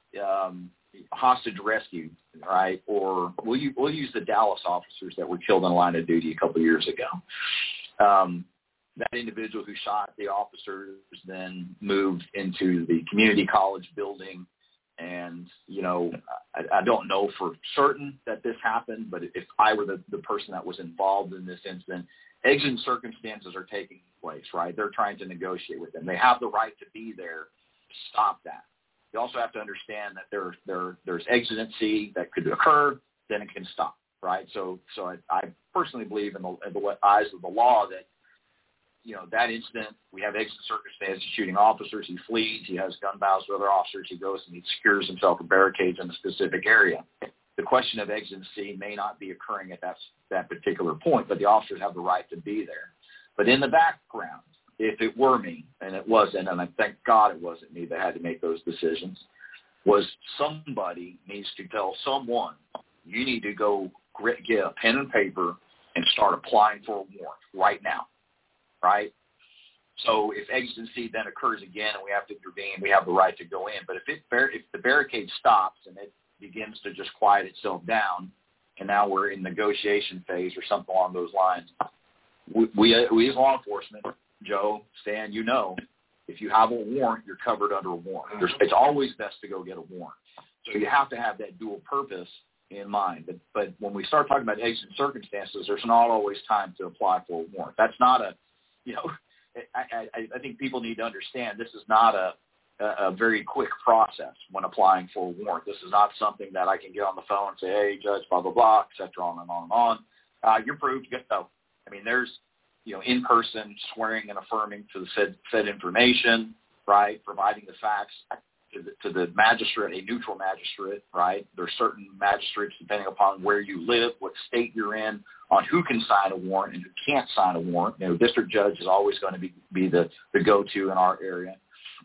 um, hostage rescue, right? Or we'll, we'll use the Dallas officers that were killed in the line of duty a couple of years ago. Um, that individual who shot the officers then moved into the community college building. And, you know, I, I don't know for certain that this happened, but if I were the, the person that was involved in this incident, exigent circumstances are taking place, right? They're trying to negotiate with them. They have the right to be there to stop that. You also have to understand that there, there, there's exigency that could occur, then it can stop, right? So so I, I personally believe in the, in the eyes of the law that, you know, that incident, we have exigent circumstances, shooting officers, he flees, he has gun battles with other officers, he goes and he secures himself in barricades in a specific area. The question of exigency may not be occurring at that, that particular point, but the officers have the right to be there. But in the background, if it were me, and it wasn't, and I thank God it wasn't me that had to make those decisions, was somebody needs to tell someone, you need to go get a pen and paper and start applying for a warrant right now, right? So if exigency then occurs again and we have to intervene, we have the right to go in. But if it if the barricade stops and it begins to just quiet itself down, and now we're in negotiation phase or something along those lines, we, we, we as law enforcement, Joe, Stan, you know, if you have a warrant, you're covered under a warrant. There's, it's always best to go get a warrant. So you have to have that dual purpose in mind. But, but when we start talking about exigent circumstances, there's not always time to apply for a warrant. That's not a, you know, I, I, I think people need to understand this is not a, a very quick process when applying for a warrant. This is not something that I can get on the phone and say, hey, Judge, blah, blah, blah, et cetera, on and on and on. Uh, you're approved. Get go. I mean, there's, you know, in-person swearing and affirming to the said, said information, right, providing the facts to the, to the magistrate, a neutral magistrate, right? There's certain magistrates, depending upon where you live, what state you're in, on who can sign a warrant and who can't sign a warrant. You know, district judge is always going to be, be the, the go-to in our area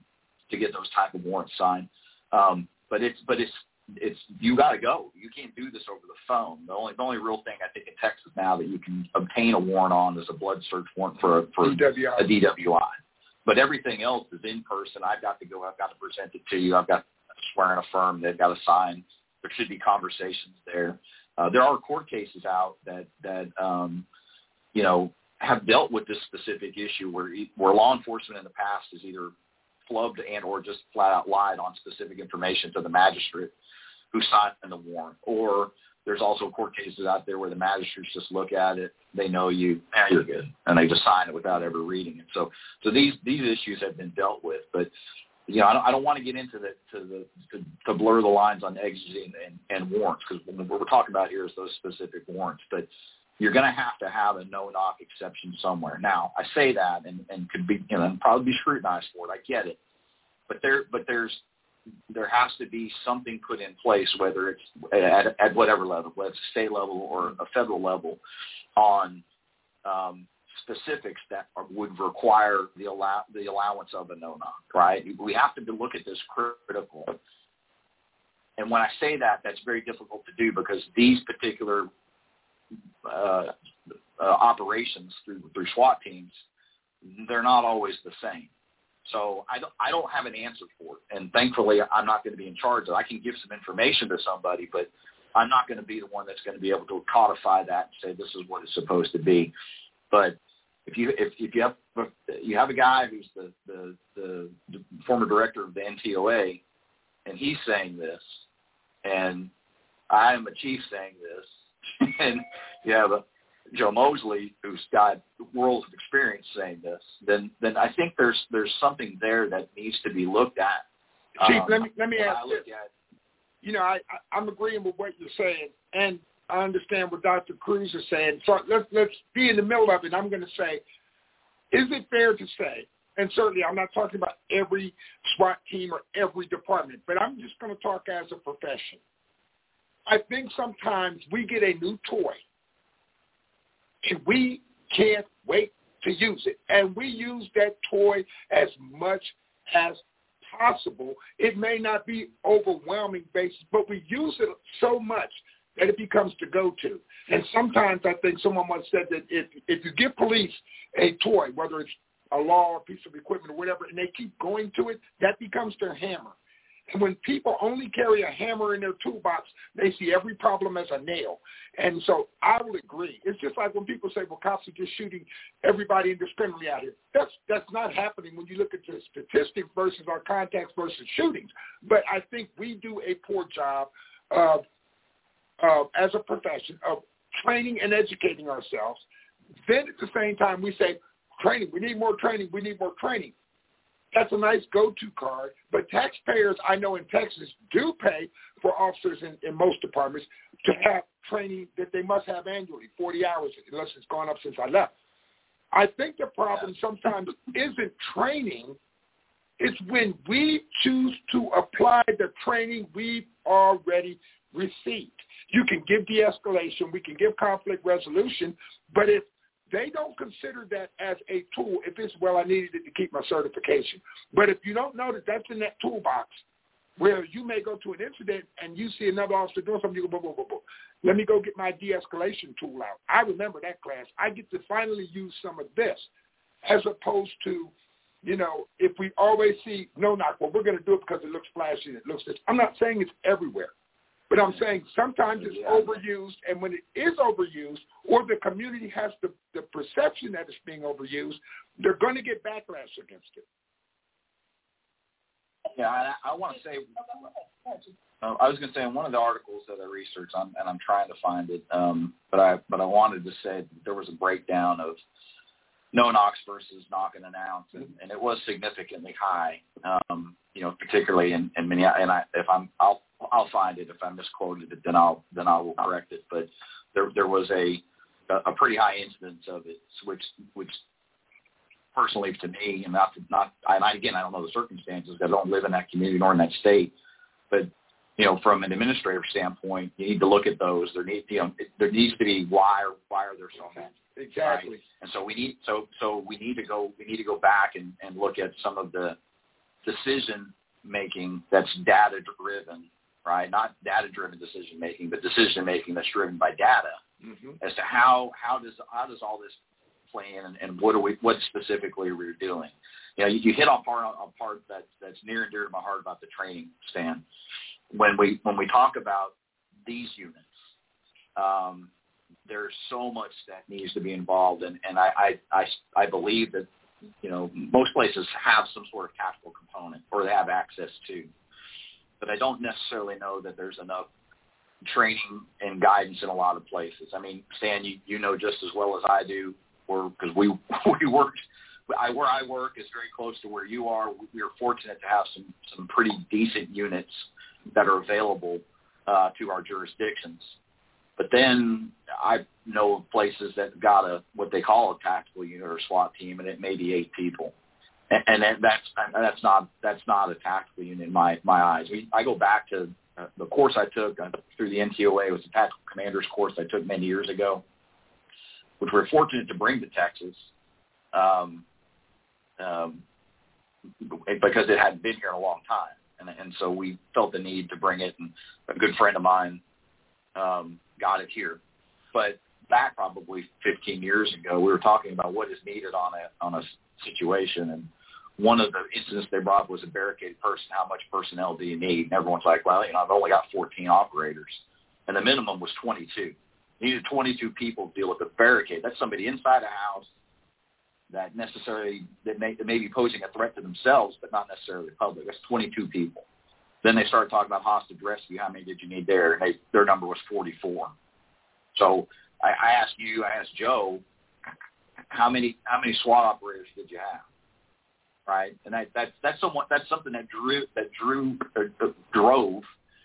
to get those type of warrants signed. Um, but it's, but it's, it's, you got to go. You can't do this over the phone. The only, the only real thing I think in Texas now that you can obtain a warrant on is a blood search warrant for, a, for D W I. A D W I. But everything else is in person. I've got to go. I've got to present it to you. I've got to swear and affirm. They've got to sign. There should be conversations there. Uh, there are court cases out that, that, um, you know, have dealt with this specific issue where, where law enforcement in the past has either flubbed and or just flat out lied on specific information to the magistrate who signed the warrant. Or there's also court cases out there where the magistrates just look at it, they know you, eh, you're good, and they just sign it without ever reading it. So, so these these issues have been dealt with. But you know, I don't, I don't want to get into the to the to, to blur the lines on exigency and, and, and warrants, because what we're talking about here is those specific warrants. But you're going to have to have a no-knock exception somewhere. Now, I say that and, and could be, you know, and probably be scrutinized for it. I get it, but there, but there's, there has to be something put in place, whether it's at, at whatever level, whether it's a state level or a federal level, on um, specifics that are, would require the allow the allowance of a no-knock. Right? We have to look at this critical. And when I say that, that's very difficult to do because these particular Uh, uh, operations through through SWAT teams, they're not always the same. So I don't I don't have an answer for it, and thankfully I'm not going to be in charge of it. I can give some information to somebody, but I'm not going to be the one that's going to be able to codify that and say this is what it's supposed to be. But if you if, if you have you have a guy who's the, the the the former director of the N T O A, and he's saying this, and I am a chief saying this, and you have a Joe Mosley who's got worlds of experience saying this, then then I think there's there's something there that needs to be looked at. Chief, um, let me let me ask I this. at, you know, I, I I'm agreeing with what you're saying, and I understand what Doctor Cruz is saying. So let's let's be in the middle of it. I'm going to say, is it fair to say? And certainly, I'm not talking about every SWAT team or every department, but I'm just going to talk as a profession. I think sometimes we get a new toy, and we can't wait to use it. And we use that toy as much as possible. It may not be overwhelming basis, but we use it so much that it becomes the go-to. And sometimes I think someone once said that if, if you give police a toy, whether it's a law, a piece of equipment, or whatever, and they keep going to it, that becomes their hammer. And when people only carry a hammer in their toolbox, they see every problem as a nail. And so I will agree. It's just like when people say, well, cops are just shooting everybody indiscriminately out here. That's that's not happening when you look at the statistics versus our contacts versus shootings. But I think we do a poor job of, uh, as a profession, of training and educating ourselves. Then at the same time, we say, training, we need more training, we need more training. That's a nice go-to card, but taxpayers, I know in Texas, do pay for officers in, in most departments to have training that they must have annually, forty hours, unless it's gone up since I left. I think the problem sometimes isn't training. It's when we choose to apply the training we've already received. You can give de-escalation, we can give conflict resolution, but if they don't consider that as a tool if it's, well, I needed it to keep my certification. But if you don't know that that's in that toolbox, where you may go to an incident and you see another officer doing something, you go, boom, boom, boom, boom. Let me go get my de-escalation tool out. I remember that class. I get to finally use some of this as opposed to, you know, if we always see no knock, well, we're going to do it because it looks flashy and it looks this. I'm not saying it's everywhere, but I'm saying sometimes it's yeah. overused, and when it is overused or the community has the, the perception that it's being overused, they're going to get backlash against it. Yeah, I, I want to say, uh, I was going to say in one of the articles that I researched, I'm, and I'm trying to find it, um, but I but I wanted to say that there was a breakdown of no knocks versus knock and announce, and, and it was significantly high, um, you know, particularly in, in Minneapolis. And I, if I'm, I'll I'll find it. If I misquoted it, then I'll then I will correct it. But there there was a a pretty high incidence of it, which which. Personally, to me, and not not, and I, again, I don't know the circumstances because I don't live in that community nor in that state. But you know, from an administrative standpoint, you need to look at those. There need, you know, it, there needs to be why are why are there so many? Exactly. Right? And so we need so so we need to go we need to go back and, and look at some of the decision making that's data driven, right? Not data driven decision making, but decision making that's driven by data. Mm-hmm. As to how how does how does all this play in, and, and what are we what specifically we're doing. You know, you, you hit on part on part that that's near and dear to my heart about the training, Stan. When we when we talk about these units, um, there's so much that needs to be involved, and, and I, I, I, I believe that, you know, most places have some sort of tactical component or they have access to, but I don't necessarily know that there's enough training and guidance in a lot of places. I mean, Stan, you, you know just as well as I do, because we we worked. I, where I work is very close to where you are. We are fortunate to have some some pretty decent units that are available uh, to our jurisdictions. But then I know of places that got a what they call a tactical unit or SWAT team, and it may be eight people, and, and that's that's not that's not a tactical unit in my my eyes. We, I go back to uh, the course I took uh, through the N T O A. It was a tactical commander's course I took many years ago, which we're fortunate to bring to Texas. Um, Um, because it hadn't been here in a long time. And, and so we felt the need to bring it, and a good friend of mine um, got it here. But back probably fifteen years ago, we were talking about what is needed on a, on a situation. And one of the incidents they brought up was a barricaded person. How much personnel do you need? And everyone's like, well, you know, I've only got fourteen operators. And the minimum was twenty-two. You needed twenty-two people to deal with a barricade. That's somebody inside a house that necessarily that may, that may be posing a threat to themselves, but not necessarily the public. That's twenty-two people. Then they started talking about hostage rescue. How many did you need there? And they, their number was forty-four. So I, I asked you, I asked Joe, how many how many SWAT operators did you have? Right, and that, that that's somewhat that's something that drew that drew or, or drove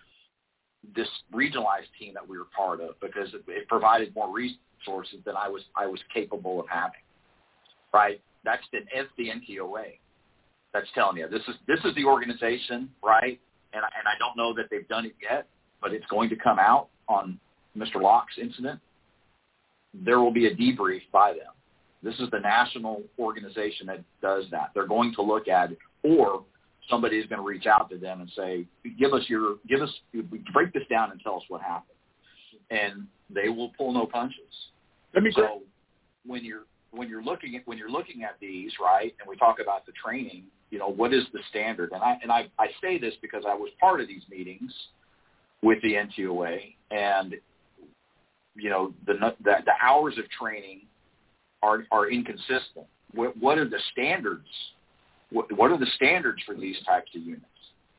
this regionalized team that we were part of, because it, it provided more resources than I was I was capable of having. Right, that's the, that's the N T O A. That's telling you this is this is the organization, right? And I, and I don't know that they've done it yet, but it's going to come out on Mister Locke's incident. There will be a debrief by them. This is the national organization that does that. They're going to look at it, or somebody is going to reach out to them and say, "Give us your give us break this down and tell us what happened," and they will pull no punches. Let me so go. when you're When you're looking at when you're looking at these, right, and we talk about the training, you know, what is the standard? And I and I, I say this because I was part of these meetings with the N T O A, and you know, the the, the hours of training are are inconsistent. What, what are the standards? What, what are the standards for these types of units?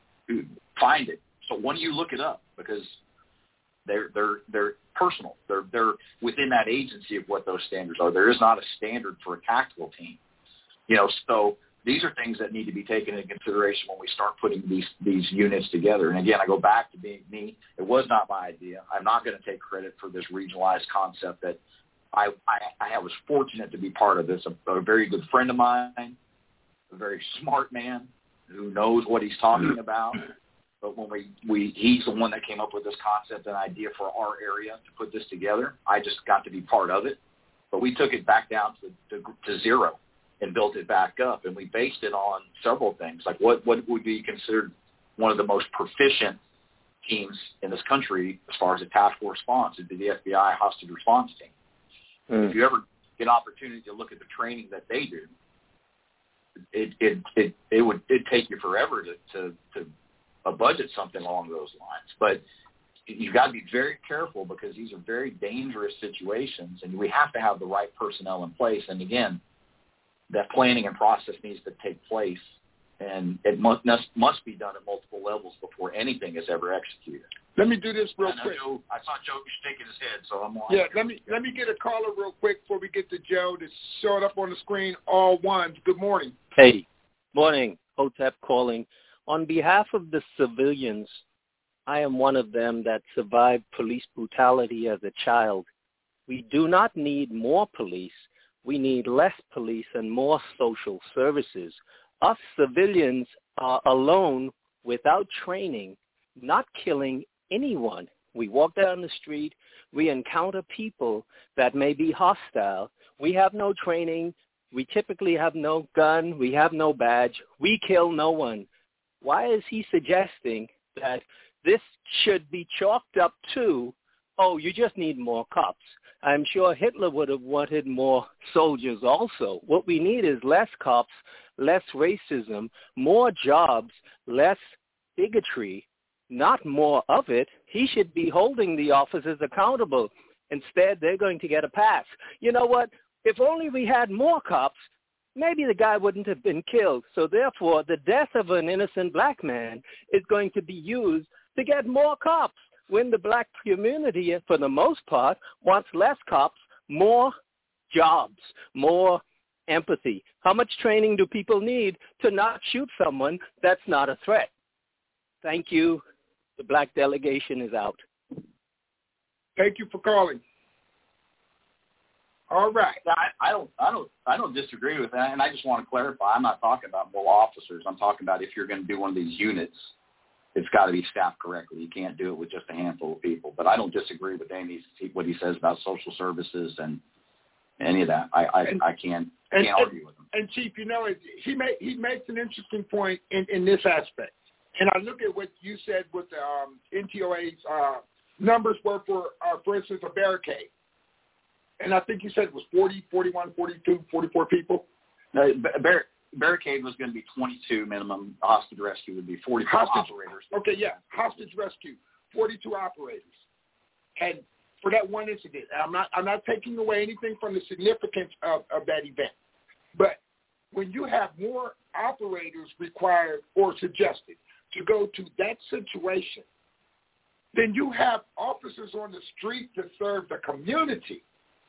Find it. So when you look it up, because They're they're they're personal. They're they're within that agency of what those standards are. There is not a standard for a tactical team, you know. So these are things that need to be taken into consideration when we start putting these these units together. And again, I go back to being me. It was not my idea. I'm not going to take credit for this regionalized concept that I I, I was fortunate to be part of this. A, a very good friend of mine, a very smart man who knows what he's talking about. But when we, we, he's the one that came up with this concept and idea for our area to put this together. I just got to be part of it. But we took it back down to, to, to zero and built it back up. And we based it on several things, like what, what would be considered one of the most proficient teams in this country as far as a task force response. It'd be the F B I hostage response team. Mm. If you ever get an opportunity to look at the training that they do, it it it, it would it'd take you forever to, to, to uh, budget something along those lines. But you've got to be very careful because these are very dangerous situations, and we have to have the right personnel in place. And again, that planning and process needs to take place, and it must must be done at multiple levels before anything is ever executed. Let me do this real I quick. Joe, I saw Joe shaking his head, so I'm on. Yeah, let me let me get a caller real quick before we get to Joe that showed up on the screen. All ones. Good morning. Hey, morning. Hotep calling. On behalf of the civilians, I am one of them that survived police brutality as a child. We do not need more police. We need less police and more social services. Us civilians are alone without training, not killing anyone. We walk down the street. We encounter people that may be hostile. We have no training. We typically have no gun. We have no badge. We kill no one. Why is he suggesting that this should be chalked up to, oh, you just need more cops? I'm sure Hitler would have wanted more soldiers also. What we need is less cops, less racism, more jobs, less bigotry, not more of it. He should be holding the officers accountable. Instead, they're going to get a pass. You know what? If only we had more cops, maybe the guy wouldn't have been killed. So therefore, the death of an innocent black man is going to be used to get more cops, when the black community, for the most part, wants less cops, more jobs, more empathy. How much training do people need to not shoot someone that's not a threat? Thank you. The black delegation is out. Thank you for calling. All right. I, I don't, I don't, I don't disagree with that, and I just want to clarify. I'm not talking about more officers. I'm talking about if you're going to do one of these units, it's got to be staffed correctly. You can't do it with just a handful of people. But I don't disagree with any what he says about social services and any of that. I I, and, I can't and, can't argue with him. And Chief, you know, he make, he makes an interesting point in, in this aspect. And I look at what you said with the um, N T O A's uh, numbers were for, uh, for instance, a barricade. And I think you said it was forty, forty-one, forty-two, forty-four people. No, bar- barricade was going to be twenty-two minimum. Hostage rescue would be forty-four hostage, operators. Okay, yeah, hostage rescue, forty-two operators. And for that one incident, I'm not I'm not taking away anything from the significance of, of that event. But when you have more operators required or suggested to go to that situation, then you have officers on the street to serve the community.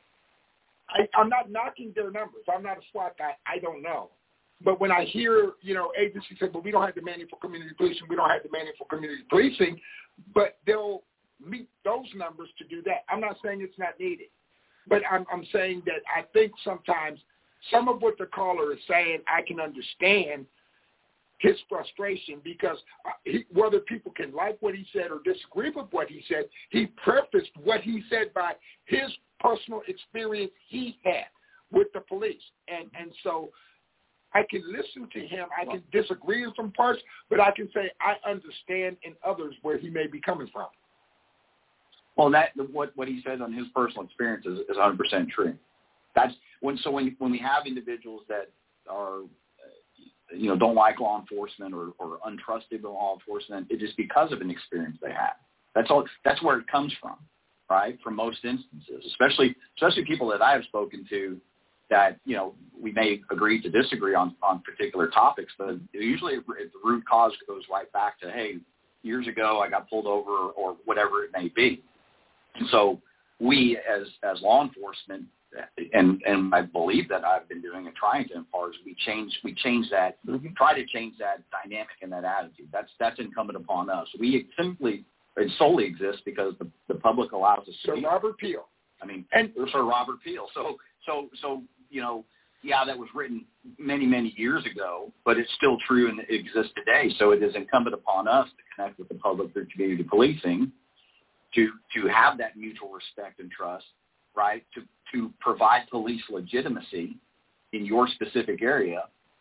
I, I'm not knocking their numbers. I'm not a SWAT guy. I don't know. But when I hear, you know, agencies say, well, we don't have the money for community policing, we don't have the money for community policing, but they'll meet those numbers to do that. I'm not saying it's not needed, but I'm, I'm saying that I think sometimes some of what the caller is saying, I can understand his frustration because he, whether people can like what he said or disagree with what he said, he prefaced what he said by his personal experience he had with the police. And and so I can listen to him. I can disagree in some parts, but I can say I understand in others where he may be coming from. Well, that what what he said on his personal experience is, is one hundred percent true. That's when so when when we have individuals that are you know don't like law enforcement or, or untrusted with law enforcement, it is because of an experience they have. That's all. That's where it comes from, right? From most instances, especially especially people that I have spoken to, that you know we may agree to disagree on on particular topics, but usually the root cause goes right back to, hey, years ago I got pulled over or whatever it may be. And so we as as law enforcement, and and I believe that I've been doing and trying to impart, we change we change that mm-hmm. try to change that dynamic and that attitude. That's that's incumbent upon us. We simply it solely exists because the, the public allows us to. Sir be. Robert Peel. I mean, and Sir Robert Peel. So so so you know, yeah, that was written many many years ago, but it's still true and it exists today. So it is incumbent upon us to connect with the public through community policing, to to have that mutual respect and trust, right? To to provide police legitimacy in your specific area,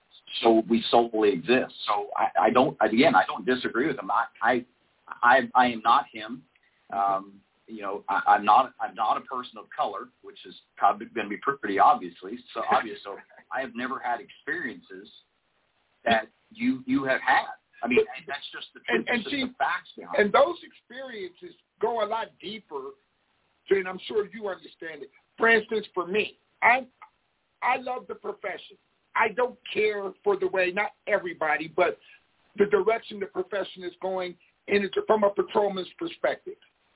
so we solely exist. So I, I don't, again, I don't disagree with him. I, I, I, I am not him. Um, you know, I, I'm not, I'm not a person of color, which is probably going to be pretty obviously so obvious. So I have never had experiences that you, you have had. I mean, that's just the truth. And, and just see, the facts behind and it. those experiences go a lot deeper, and I'm sure you understand it. For instance, for me, I I love the profession. I don't care for the way, not everybody, but the direction the profession is going in it from a patrolman's perspective.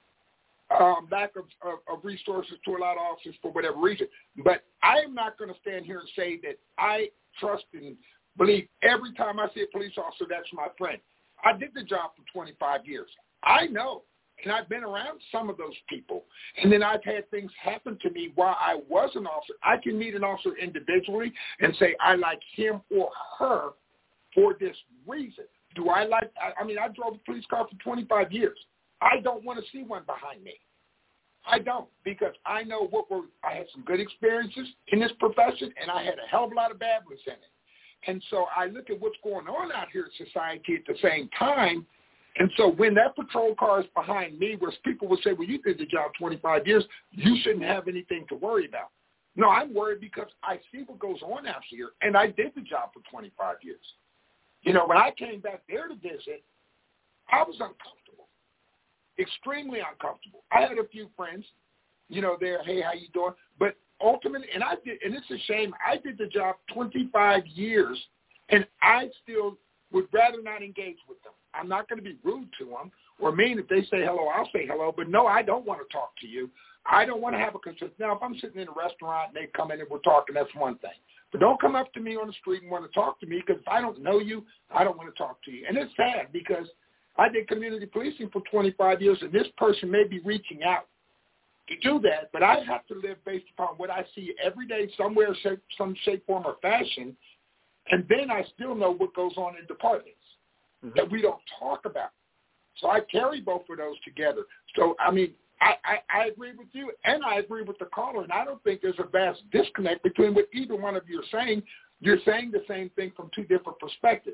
Um, lack of, of, of resources to a lot of officers for whatever reason. But I am not going to stand here and say that I trust and believe every time I see a police officer, that's my friend. I did the job for twenty-five years. I know, and I've been around some of those people. And then I've had things happen to me while I was an officer. I can meet an officer individually and say I like him or her for this reason. Do I like, I, I mean, I drove a police car for twenty-five years. I don't want to see one behind me. I don't, because I know what were, I had some good experiences in this profession, and I had a hell of a lot of bad ones in it. And so I look at what's going on out here in society at the same time. And so when that patrol car is behind me, where people will say, well, you did the job twenty-five years, you shouldn't have anything to worry about. No, I'm worried because I see what goes on out here, and I did the job for twenty-five years. You know, when I came back there to visit, I was uncomfortable, extremely uncomfortable. I had a few friends, you know, there, hey, how you doing? But ultimately, and I did, and it's a shame, I did the job twenty-five years, and I still would rather not engage with them. I'm not going to be rude to them or mean. If they say hello, I'll say hello. But no, I don't want to talk to you. I don't want to have a concern. Now, if I'm sitting in a restaurant and they come in and we're talking, that's one thing. But don't come up to me on the street and want to talk to me, because if I don't know you, I don't want to talk to you. And it's sad because I did community policing for twenty-five years, and this person may be reaching out to do that, but I have to live based upon what I see every day somewhere, shape, some shape, form, or fashion, and then I still know what goes on in departments mm-hmm. that we don't talk about. So I carry both of those together. So, I mean, I, I, I agree with you, and I agree with the caller, and I don't think there's a vast disconnect between what either one of you are saying. You're saying the same thing from two different perspectives.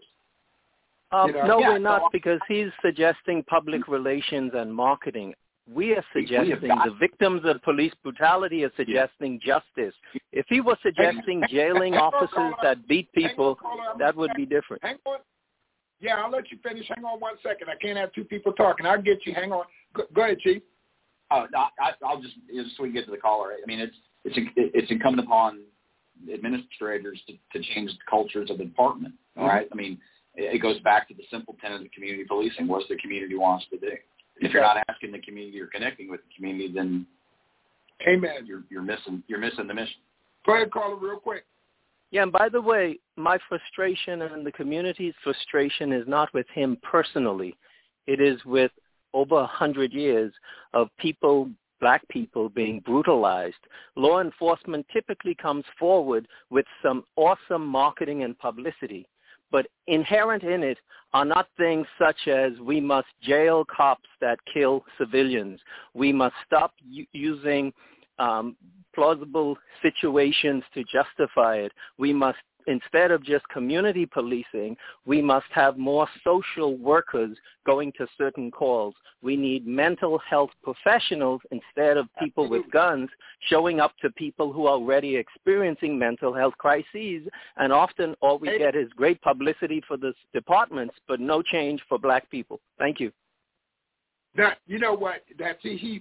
Um, you know? No, yeah, we're not, so, because he's suggesting public relations and marketing. We are suggesting, we got, the victims of police brutality are suggesting yeah. justice. If he was suggesting jailing hang officers on, that beat people, on, that would be different. Hang on. Yeah, I'll let you finish. Hang on one second. I can't have two people talking. I'll get you. Hang on. Go, go ahead, Chief. Oh, no, I, I'll just, just so we can get to the caller. I mean, it's it's it's incumbent upon administrators to, to change the cultures of the department. All mm-hmm. right. I mean, it goes back to the simple tenet of community policing. What the community wants to do. If you're not asking the community or connecting with the community, then amen. You're you're missing you're missing the mission. Go ahead, caller, real quick. Yeah, and by the way, my frustration and the community's frustration is not with him personally. It is with over a hundred years of people, black people, being brutalized. Law enforcement typically comes forward with some awesome marketing and publicity, but inherent in it are not things such as we must jail cops that kill civilians. We must stop u- using um, plausible situations to justify it. We must, instead of just community policing, we must have more social workers going to certain calls. We need mental health professionals instead of people Absolutely. with guns showing up to people who are already experiencing mental health crises. And often all we get is great publicity for the departments, but no change for black people. Thank you. Now, you know what? That's he.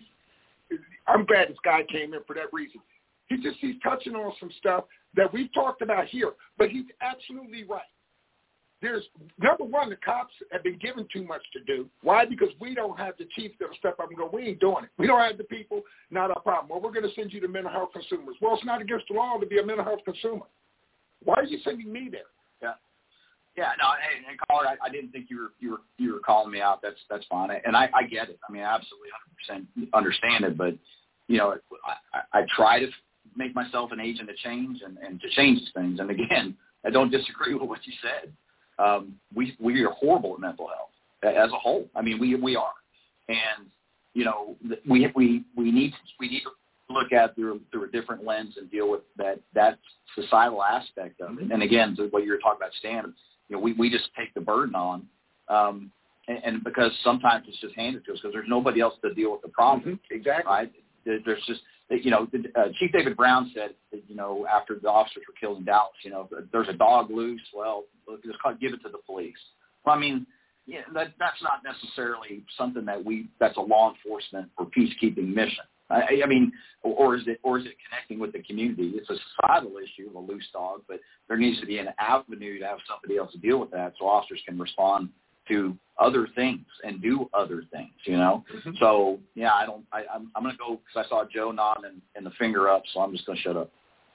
I'm glad this guy came in for that reason. He just he's touching on some stuff that we've talked about here, but he's absolutely right. There's, number one, the cops have been given too much to do. Why? Because we don't have the chief that'll step up and go, we ain't doing it. We don't have the people, not our problem. Well, we're going to send you to mental health consumers. Well, it's not against the law to be a mental health consumer. Why are you sending me there? Yeah. Yeah, no, hey, hey caller, I, I didn't think you were you were you were calling me out. That's that's fine, and I, I get it. I mean, I absolutely one hundred percent understand it. But you know, I, I try to make myself an agent of change and, and to change things. And again, I don't disagree with what you said. Um, we we are horrible at mental health as a whole. I mean, we we are, and you know, we we we need we need to look at through through a different lens and deal with that that societal aspect of it. And again, to what you were talking about, Stan, you know, we, we just take the burden on, um, and, and because sometimes it's just handed to us because there's nobody else to deal with the problem. Mm-hmm. Exactly. Right? There's just, you know, uh, Chief David Brown said, that, you know, after the officers were killed in Dallas, you know, there's a dog loose, well, just give it to the police. Well, I mean, yeah, that, that's not necessarily something that we, that's a law enforcement or peacekeeping mission. I, I mean, or, or is it, or is it connecting with the community? It's a societal issue of a loose dog, but there needs to be an avenue to have somebody else to deal with that so officers can respond to other things and do other things, you know? Mm-hmm. So, yeah, I don't, I, I'm, I'm going to go because I saw Joe nodding and, and the finger up, so I'm just going to shut up.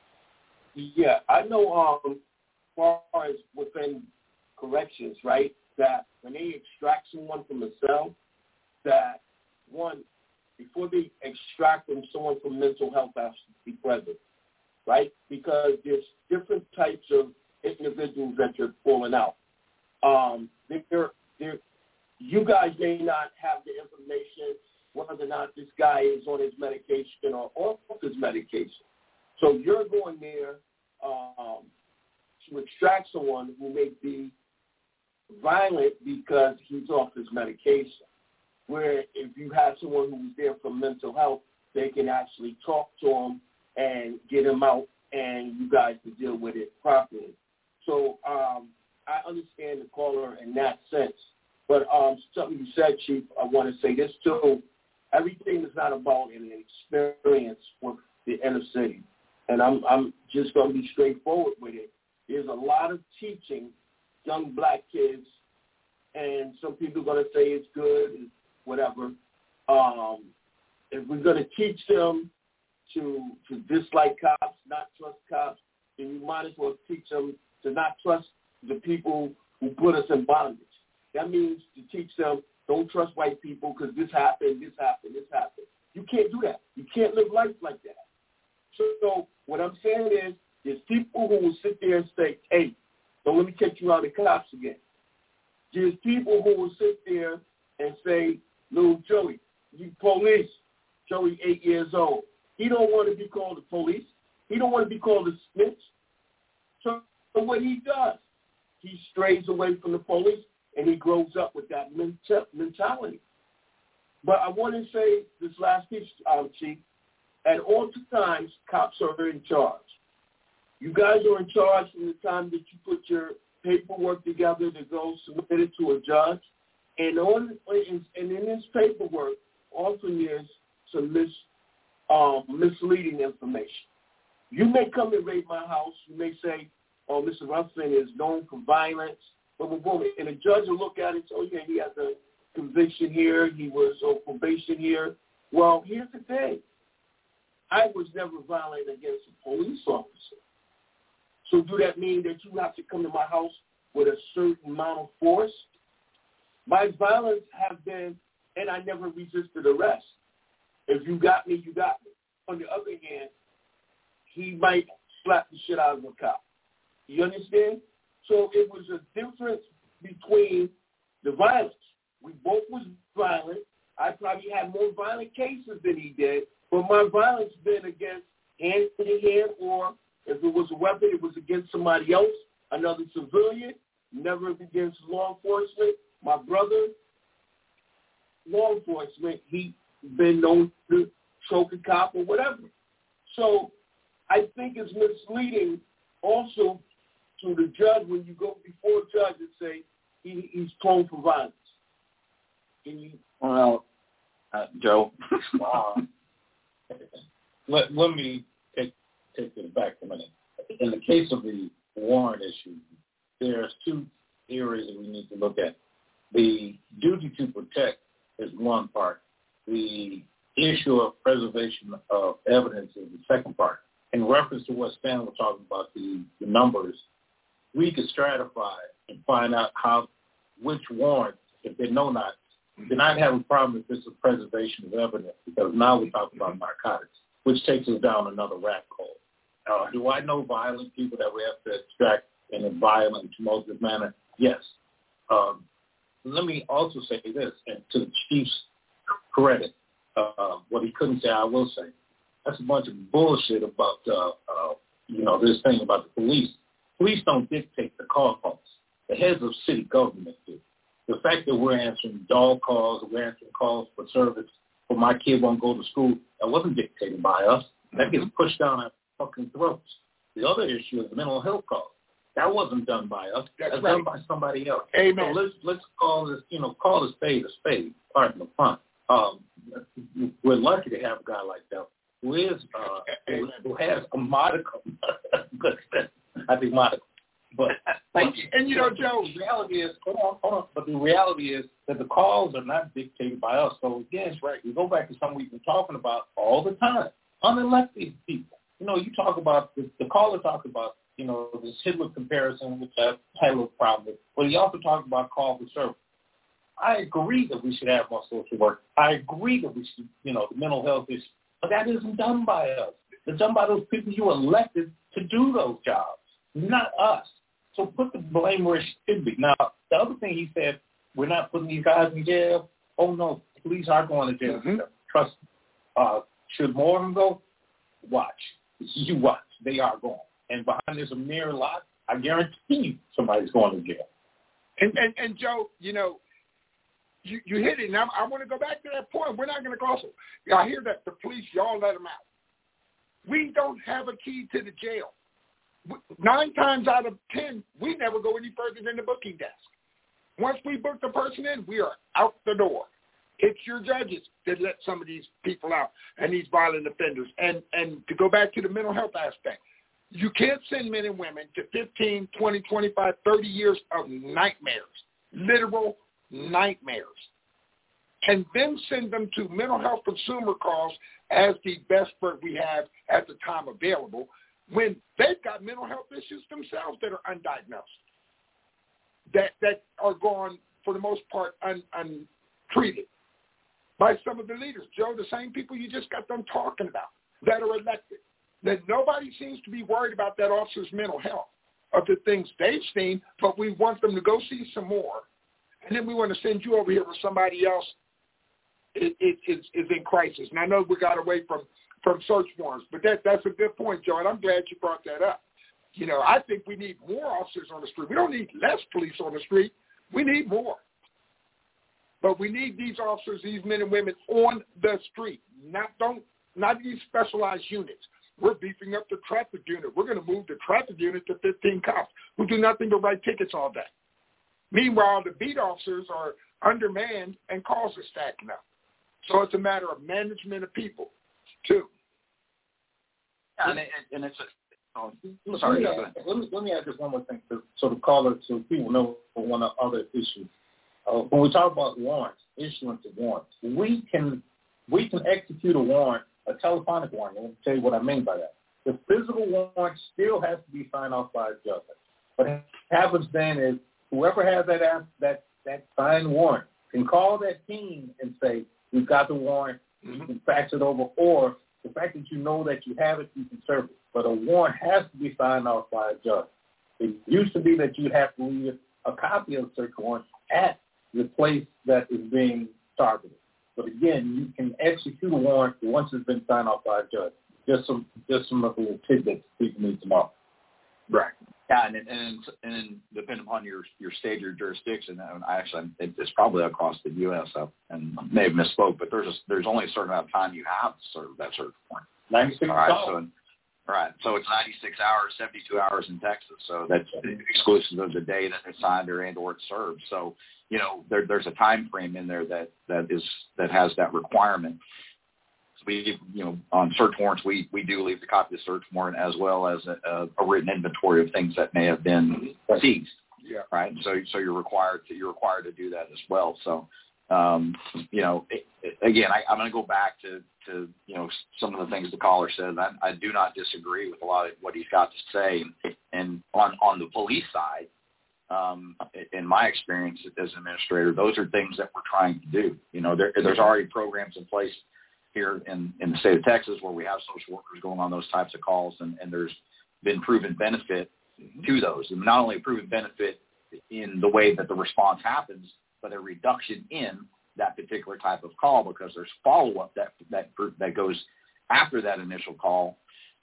Yeah, I know um, as far as within corrections, right, that when they extract someone from a cell, that one, before they extract them, someone from mental health has to be present, right? Because there's different types of individuals that you're pulling out. Um, they're, they're, you guys may not have the information whether or not this guy is on his medication or off his medication. So you're going there um, to extract someone who may be violent because he's off his medication. Where if you have someone who's there for mental health, they can actually talk to him and get him out and you guys can deal with it properly. So um, I understand the caller in that sense. But um, something you said, Chief, I want to say this too. Everything is not about an experience with the inner city. And I'm, I'm just going to be straightforward with it. There's a lot of teaching young black kids, and some people are going to say it's good and whatever. Um, if we're going to teach them to to dislike cops, not trust cops, then you might as well teach them to not trust the people who put us in bondage. That means to teach them, don't trust white people because this happened, this happened, this happened. You can't do that. You can't live life like that. So, so what I'm saying is there's people who will sit there and say, hey, don't let me take you out of the cops again. There's people who will sit there and say, little Joey, you police. Joey, eight years old. He don't want to be called the police. He don't want to be called a snitch. So, so what he does, he strays away from the police, and he grows up with that mentality. But I want to say this last piece, um, Chief. At all times, cops are in charge. You guys are in charge from the time that you put your paperwork together to go submit it to a judge. And on and in this paperwork, often there's some mis, um, misleading information. You may come and raid my house. You may say, oh, Mister Ruffin is known for violence. Boom, boom, boom. And a judge will look at it and say, oh, yeah, he has a conviction here. He was on probation here. Well, here's the thing. I was never violent against a police officer. So do that mean that you have to come to my house with a certain amount of force? My violence has been, and I never resisted arrest. If you got me, you got me. On the other hand, he might slap the shit out of a cop. You understand? So it was a difference between the violence. We both was violent. I probably had more violent cases than he did, but my violence been against hand in hand, or if it was a weapon, it was against somebody else, another civilian, never against law enforcement. My brother, law enforcement, he been known to choke a cop or whatever. So I think it's misleading also to the judge when you go before a judge and say he, he's prone for violence. Can you? Well, uh, Joe. Wow. let, let me take, take this back a minute. In the case of the warrant issue, there's two areas that we need to look at. The duty to protect is one part. The issue of preservation of evidence is the second part. In reference to what Stan was talking about, the, the numbers, we could stratify and find out how, which warrants, if they know not, then I'd have a problem if this is preservation of evidence, because now we're talking about narcotics, which takes us down another rat hole. Uh, do I know violent people that we have to extract in a violent, tumultuous manner? Yes. Um, let me also say this, and to the chief's credit, uh, what he couldn't say, I will say. That's a bunch of bullshit about uh, uh, you know, this thing about the police. Police don't dictate the call calls. The heads of city government do. The fact that we're answering dog calls, we're answering calls for service, for my kid won't go to school, that wasn't dictated by us. That gets pushed down our fucking throats. The other issue is mental health calls. That wasn't done by us. That's, That's right. done by somebody else. Amen. So let's let's call this, you know, call a spade a spade. Pardon the pun. Um, we're lucky to have a guy like that who is uh, who, who has a modicum. I think modicum. But Thank you. And you know, Joe, the reality is, hold on, hold on. But the reality is that the calls are not dictated by us. So again, right, we go back to something we've been talking about all the time: unelected people. You know, you talk about the, the caller talked about, you know, this Hitler comparison, which I had a little problem with. But he also talked about call for service. I agree that we should have more social work. I agree that we should, you know, the mental health issue. But that isn't done by us. It's done by those people you elected to do those jobs, not us. So put the blame where it should be. Now, the other thing he said, we're not putting these guys in jail. Oh, no, police are going to jail. Mm-hmm. Trust me. Uh, should more of them go? Watch. You watch. They are going. And behind this mirror lot, I guarantee you somebody's going to jail. And, and, and Joe, you know, you, you hit it. And I, I want to go back to that point. We're not going to cross it. I hear that the police, y'all let them out. We don't have a key to the jail. Nine times out of ten, we never go any further than the booking desk. Once we book the person in, we are out the door. It's your judges that let some of these people out and these violent offenders. And and to go back to the mental health aspect, you can't send men and women to fifteen, twenty, twenty-five, thirty years of nightmares, literal nightmares, and then send them to mental health consumer calls as the best bet we have at the time available, when they've got mental health issues themselves that are undiagnosed, that that are gone, for the most part, un, untreated by some of the leaders. Joe, the same people you just got them talking about that are elected, that nobody seems to be worried about that officer's mental health of the things they've seen, but we want them to go see some more, and then we want to send you over here with somebody else is, is, is in crisis. And I know we got away from from search warrants, but that that's a good point, Joe, and I'm glad you brought that up. You know, I think we need more officers on the street. We don't need less police on the street. We need more. But we need these officers, these men and women on the street, not don't not these specialized units. We're beefing up the traffic unit. We're going to move the traffic unit to fifteen cops who do nothing but write tickets all day. Meanwhile, the beat officers are undermanned and calls are stacking up. So it's a matter of management of people, too. Yeah, and, it, and it's a, oh, sorry. Let me, add, let, me, let me add just one more thing to sort of call it so people know for one other issue. Uh, when we talk about warrants, issuance of warrants, we can we can execute a warrant, a telephonic warrant. Let me tell you what I mean by that. The physical warrant still has to be signed off by a judge. What happens then is whoever has that that that signed warrant can call that team and say, we've got the warrant, mm-hmm. you can fax it over, or the fact that you know that you have it, you can serve it. But a warrant has to be signed off by a judge. It used to be that you'd have to leave a copy of the search warrant at the place that is being targeted. But again, you can execute a warrant once it's been signed off by a judge. Just some, just some of the tidbits people need to know. Right. Yeah, and and and depending upon your your state or jurisdiction, I actually it's probably across the U S I and may have misspoke, but there's a, there's only a certain amount of time you have to serve that search warrant. ninety-six All right, hours. so all right, so it's ninety-six hours, seventy-two hours in Texas, so that's exclusive of the day that it's signed or and or it's served. So you know there there's a time frame in there that that is that has that requirement. We, you know, on search warrants, we, we do leave the copy of the search warrant as well as a, a written inventory of things that may have been seized. Yeah. Right. So, so you're required to you're required to do that as well. So, um, you know, it, it, again, I, I'm going to go back to, to you know some of the things the caller said. I, I do not disagree with a lot of what he's got to say. And on on the police side, um, in my experience as an administrator, those are things that we're trying to do. You know, there, there's already programs in place here in, in the state of Texas where we have social workers going on those types of calls, and, and there's been proven benefit to those. And not only a proven benefit in the way that the response happens, but a reduction in that particular type of call because there's follow-up that, that, that goes after that initial call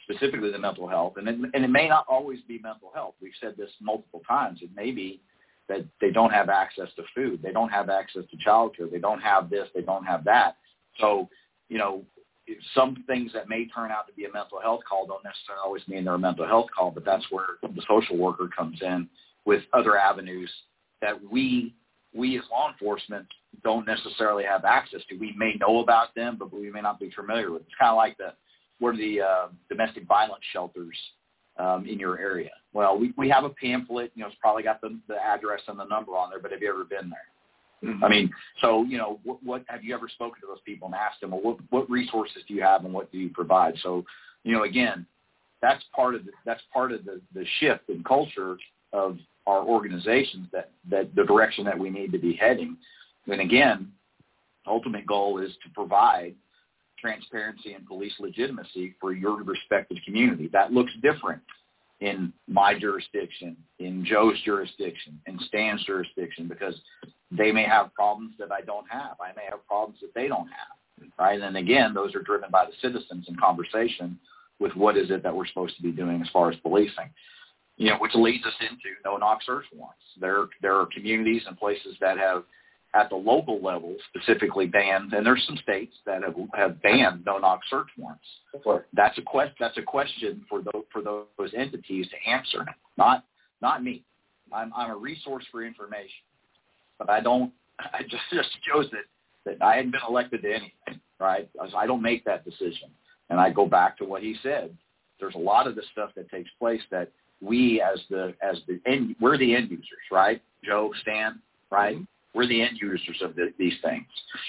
specifically the mental health. And it, and it may not always be mental health. We've said this multiple times. It may be that they don't have access to food. They don't have access to childcare. They don't have this. They don't have that. So, you know, some things that may turn out to be a mental health call don't necessarily always mean they're a mental health call, but that's where the social worker comes in with other avenues that we, we as law enforcement don't necessarily have access to. We may know about them, but we may not be familiar with. It's kind of like the, what are the uh, domestic violence shelters um, in your area? Well, we, we have a pamphlet, you know, it's probably got the, the address and the number on there, but have you ever been there? Mm-hmm. I mean, so, you know, what, what have you ever spoken to those people and asked them, well, what, what resources do you have and what do you provide? So, you know, again, that's part of the, that's part of the, the shift in culture of our organizations, that, that the direction that we need to be heading. And again, ultimate goal is to provide transparency and police legitimacy for your respective community. That looks different in my jurisdiction, in Joe's jurisdiction, in Stan's jurisdiction, because they may have problems that I don't have. I may have problems that they don't have, right? And again, those are driven by the citizens in conversation with what is it that we're supposed to be doing as far as policing, you know, which leads us into no-knock search warrants. There, there are communities and places that have, at the local level, specifically banned, and there's some states that have, have banned no-knock search warrants. Right. That's a quest. That's a question for those for those entities to answer, not not me. I'm, I'm a resource for information, but I don't. I just just chose that that I hadn't been elected to anything, right? I don't make that decision, and I go back to what he said. There's a lot of the stuff that takes place that we, as the as the end, we're the end users, right? Joe, Stan, right? Mm-hmm. We're the end users of the, these things.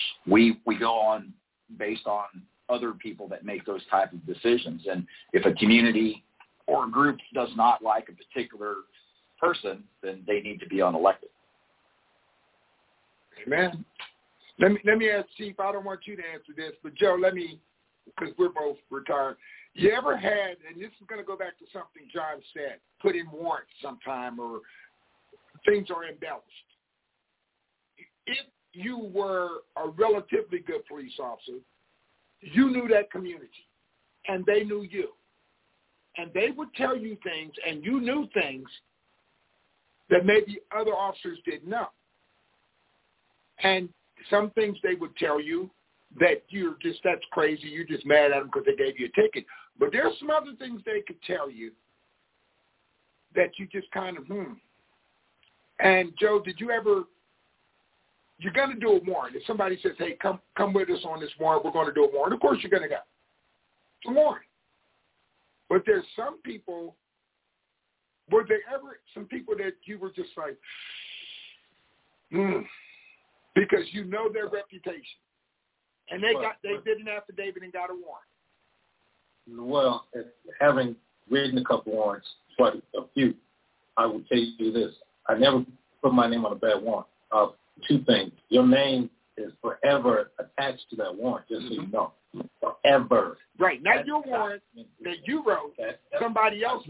We we go on based on other people that make those type of decisions. And if a community or a group does not like a particular person, then they need to be unelected. Amen. Let me let me ask Chief. I don't want you to answer this, but Joe, let me, because we're both retired. You ever had, and this is going to go back to something John said, put in warrants sometime or things are embellished. If you were a relatively good police officer, you knew that community, and they knew you. And they would tell you things, and you knew things that maybe other officers didn't know. And some things they would tell you that you're just, that's crazy, you're just mad at them because they gave you a ticket. But there's some other things they could tell you that you just kind of, hmm. And, Joe, did you ever... You're going to do a warrant. If somebody says, hey, come come with us on this warrant, we're going to do a warrant, of course you're going to go. It's a warrant. But there's some people, were there ever some people that you were just like, hmm, because you know their reputation. And they got they did an affidavit and got a warrant. Well, having written a couple warrants, quite a few, I will tell you this. I never put my name on a bad warrant. Uh, Two things. Your name is forever attached to that warrant, just so you know. Forever. Right. Not your warrant that you wrote. That, somebody else.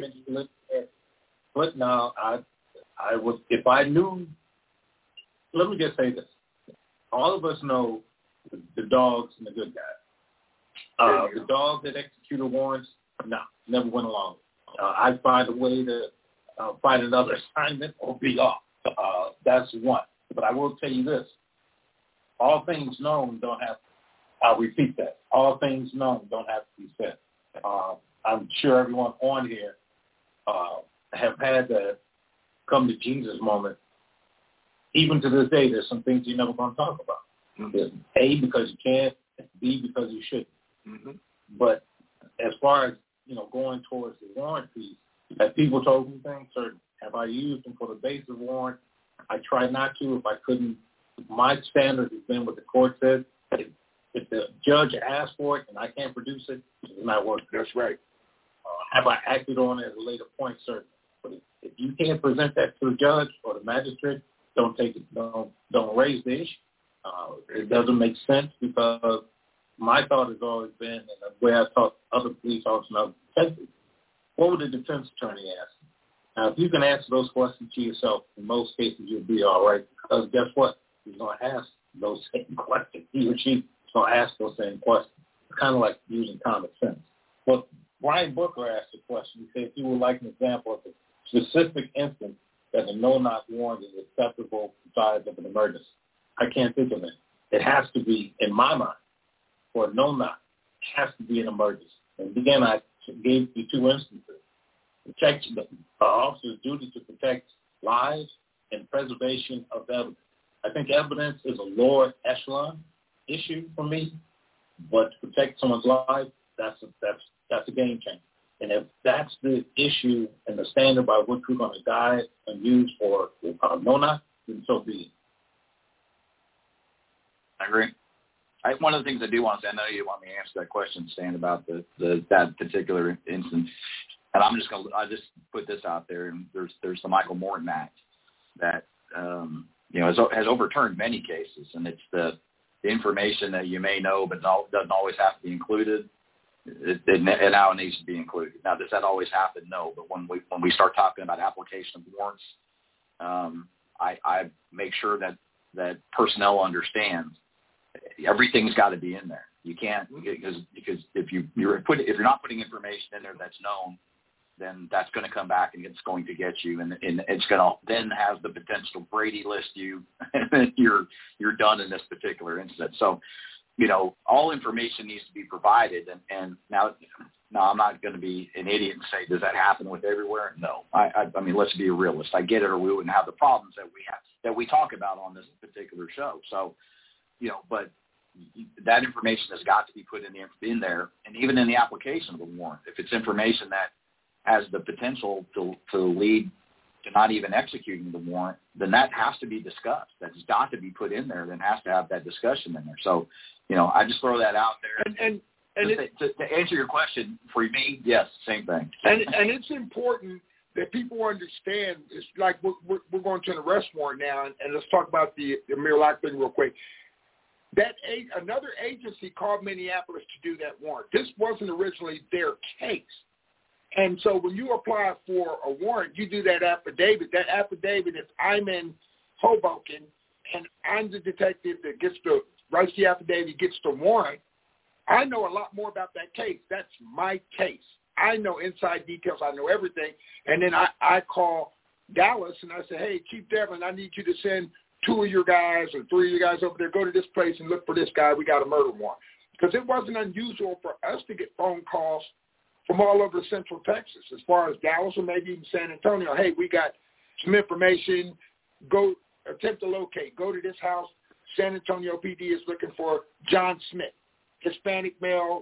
But no, I I would, if I knew, let me just say this. All of us know the, the dogs and the good guys. Uh, the dogs that executed warrants, no, never went along. Uh, I find a way to uh, find another assignment or be off. Uh, that's one. But I will tell you this. All things known don't have, I'll repeat that. All things known don't have to be said. Uh, I'm sure everyone on here uh, have had the come to Jesus moment. Even to this day, there's some things you're never going to talk about. Mm-hmm. A, because you can't. B, because you shouldn't. Mm-hmm. But as far as, you know, going towards the warrant piece, have people told me things, or have I used them for the base of warrant? I try not to if I couldn't. My standard has been what the court says. If, if the judge asks for it and I can't produce it, it's not working. That's right. Uh, have I acted on it at a later point? Certainly. But if, if you can't present that to the judge or the magistrate, don't take it. Don't don't raise the issue. Uh, it doesn't make sense, because my thought has always been, and the way I talk to other police officers and other detectives, what would the defense attorney ask? Now, if you can answer those questions to yourself, in most cases you'll be all right, because guess what? He's going to ask those same questions. He or she is going to ask those same questions. It's kind of like using common sense. What Brian Booker asked a question. He said he would like an example of a specific instance that a no-knock warrant is acceptable size of an emergency. I can't think of it. It has to be, in my mind, for a no-knock, it has to be an emergency. And again, I gave you two instances. Protect the uh, officer's duty to protect lives and preservation of evidence. I think evidence is a lower echelon issue for me, but to protect someone's life, that's a, that's that's a game changer. And if that's the issue and the standard by which we're going to guide and use for uh, no-knock, then so be it. I agree. I, one of the things I do want to say, I know you want me to answer that question, Stan, about the, the that particular instance, and I'm just going to I just put this out there. And there's there's the Michael Morton Act that um, you know has, has overturned many cases, and it's the, the information that you may know but not, doesn't always have to be included. It, it, it now needs to be included. Now, does that always happen? No, but when we when we start talking about application of warrants, um, I, I make sure that that personnel understands everything's got to be in there. You can't because because if you you're put if you're not putting information in there that's known, then that's going to come back and it's going to get you, and, and it's going to then have the potential Brady list you, and you're you're done in this particular incident. So, you know, all information needs to be provided. And, and now, now I'm not going to be an idiot and say, does that happen with everywhere? No. I, I, I mean, let's be a realist. I get it, or we wouldn't have the problems that we have that we talk about on this particular show. So, you know, but that information has got to be put in the in there, and even in the application of the warrant, if it's information that has the potential to to lead to not even executing the warrant, then that has to be discussed. That's got to be put in there. Then has to have that discussion in there. So, you know, I just throw that out there. And and, and it, to, to answer your question, for me, yes, same thing. And and it's important that people understand. It's like we're we're, we're going to an arrest warrant now, and, and let's talk about the, the Amir Locke thing real quick. That a, another agency called Minneapolis to do that warrant. This wasn't originally their case. And so when you apply for a warrant, you do that affidavit. That affidavit is I'm in Hoboken, and I'm the detective that gets the, writes the affidavit, gets the warrant. I know a lot more about that case. That's my case. I know inside details. I know everything. And then I, I call Dallas, and I say, hey, Chief Devlin, I need you to send two of your guys or three of your guys over there, go to this place and look for this guy. We got a murder warrant. Because it wasn't unusual for us to get phone calls from all over Central Texas, as far as Dallas or maybe even San Antonio. Hey, we got some information. Go attempt to locate. Go to this house. San Antonio P D is looking for John Smith, Hispanic male,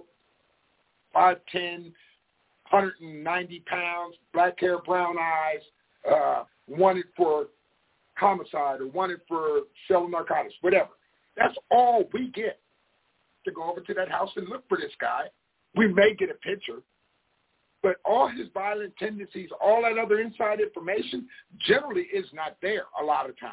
five ten, one hundred ninety pounds, black hair, brown eyes, uh, wanted for homicide or wanted for selling narcotics, whatever. That's all we get, to go over to that house and look for this guy. We may get a picture, but all his violent tendencies, all that other inside information generally is not there a lot of times.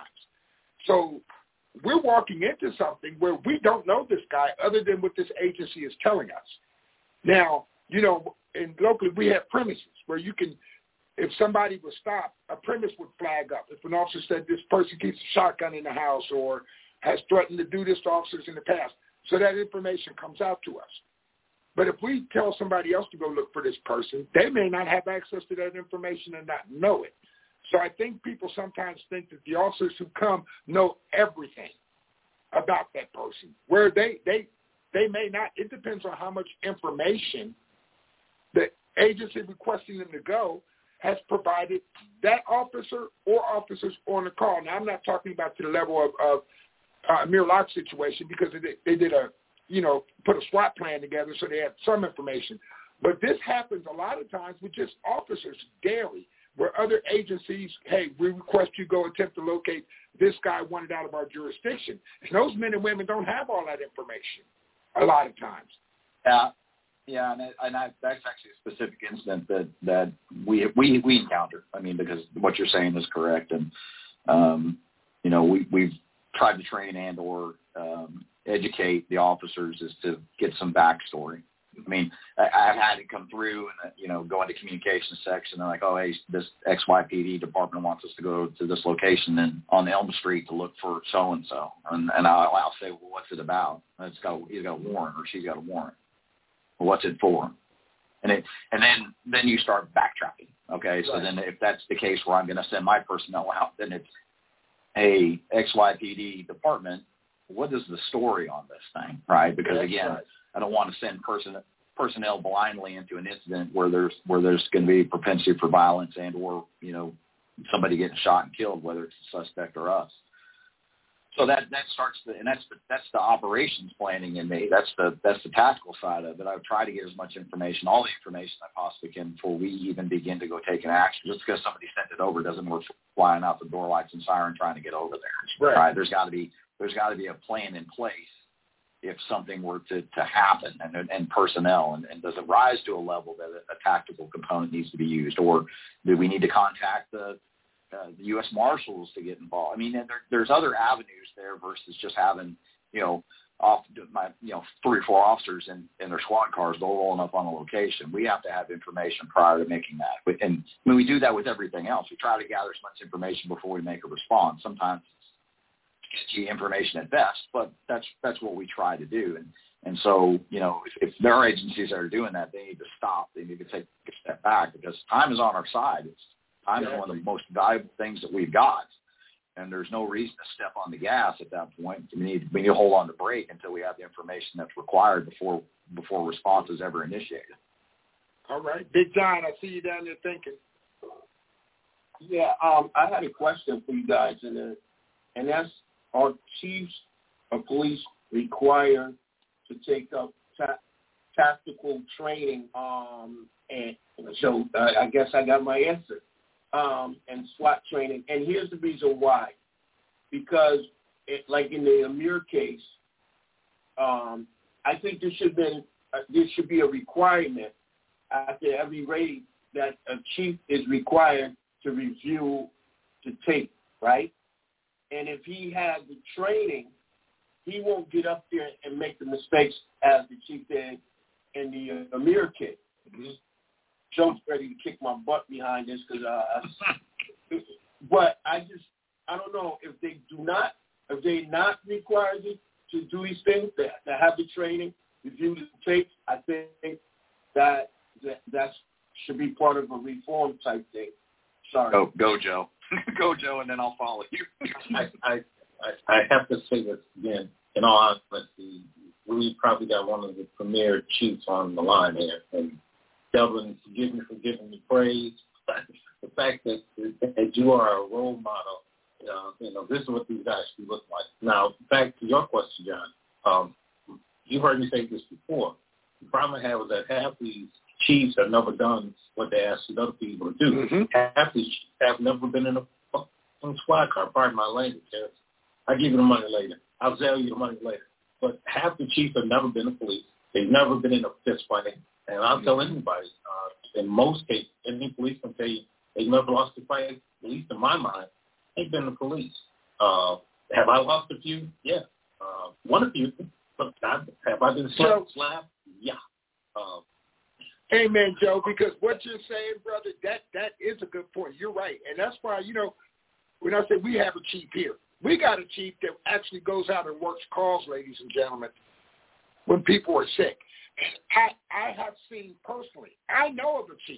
So we're walking into something where we don't know this guy other than what this agency is telling us. Now, you know, and locally we have premises where you can, if somebody was stopped, a premise would flag up. If an officer said this person keeps a shotgun in the house or has threatened to do this to officers in the past, so that information comes out to us. But if we tell somebody else to go look for this person, they may not have access to that information and not know it. So I think people sometimes think that the officers who come know everything about that person, where they, they, they may not. It depends on how much information the agency requesting them to go has provided that officer or officers on the call. Now, I'm not talking about to the level of, of uh, Amir Locke's situation, because they, they did a, you know, put a SWAT plan together so they had some information. But this happens a lot of times with just officers daily, where other agencies, hey, we request you go attempt to locate this guy wanted out of our jurisdiction. And those men and women don't have all that information a lot of times. Yeah. Yeah, and, I, and I, that's actually a specific incident that, that we we we encountered. I mean, because what you're saying is correct, and um, you know, we we've tried to train and or um, educate the officers as to get some backstory. I mean, I, I've had it come through, and you know, go into communications section. They're like, oh, hey, this X Y P D department wants us to go to this location and on Elm Street to look for so and so, and and I'll, I'll say, well, what's it about? And it's got he's got a warrant or she's got a warrant. What's it for? And it, and then, then you start backtracking. Okay. So Right. then if that's the case where I'm going to send my personnel out, then it's, hey, X Y P D department, what is the story on this thing? Right. Because That's again, right. I don't want to send person, personnel blindly into an incident where there's, where there's going to be propensity for violence and, or, you know, somebody getting shot and killed, whether it's a suspect or us. So that, that starts the, and that's the, that's the operations planning in me. That's the, that's the tactical side of it. I would try to get as much information, all the information I possibly can before we even begin to go take an action. Just because somebody sent it over doesn't work flying out the door lights and siren trying to get over there. Right. Right? There's got to be, there's got to be a plan in place if something were to, to happen, and, and personnel, and, and does it rise to a level that a, a tactical component needs to be used, or do we need to contact the, uh, the U S Marshals to get involved? I mean, there, there's other avenues there versus just having, you know, off my, you know, three or four officers in, in their squad cars all rolling up on a location. We have to have information prior to making that. And I mean, we do that with everything else. We try to gather as much information before we make a response. Sometimes it's sketchy information at best, but that's, that's what we try to do. And, and so, you know, if, if there are agencies that are doing that, they need to stop. They need to take a step back, because time is on our side. It's, time is one of the most valuable things that we've got. And there's no reason to step on the gas at that point. We need, we need to hold on the brake until we have the information that's required before before response is ever initiated. All right. Big John, I see you down there thinking. Yeah, um, I had a question for you guys, and uh, and that's, are chiefs of police required to take up ta- tactical training? Um, and so uh, I guess I got my answer. Um, and SWAT training. And here's the reason why. Because, it, like in the Amir case, um, I think there should, been, uh, there should be a requirement after every raid that a chief is required to review the tape, right? And if he has the training, he won't get up there and make the mistakes as the chief did in the uh, Amir case. Mm-hmm. Joe's ready to kick my butt behind this, because uh, I, but I just, I don't know if they do not, if they not required to, to do these things, to, to have the training, review the tapes. I think that that that should be part of a reform type thing. Sorry. Go, go, Joe. Go, Joe, and then I'll follow you. I, I, I, I have to say this again. In all honesty, we probably got one of the premier chiefs on the line here, and Devlin, forgive me for giving you praise, but the fact that, that you are a role model, uh, you know, this is what these guys should look like. Now, back to your question, John. Um, you heard me say this before. The problem I have is that half these chiefs have never done what they asked other people to do. Mm-hmm. Half these chiefs have never been in a fucking squad car. Pardon my language. I'll give you the money later. I'll sell you the money later. But half the chiefs have never been in police. They've never been in a fist fight. And I'll tell anybody, uh, in most cases, any police can tell you they've never lost a fight, at least in my mind, they've been the police. Uh, have I lost a few? Yeah. Uh, one a few. But have I been slapped? Slap? Yeah. Uh, Amen, Joe, because what you're saying, brother, that, that is a good point. You're right. And that's why, you know, when I say we have a chief here, we got a chief that actually goes out and works calls, ladies and gentlemen, when people are sick. I, I have seen personally, I know of a chief,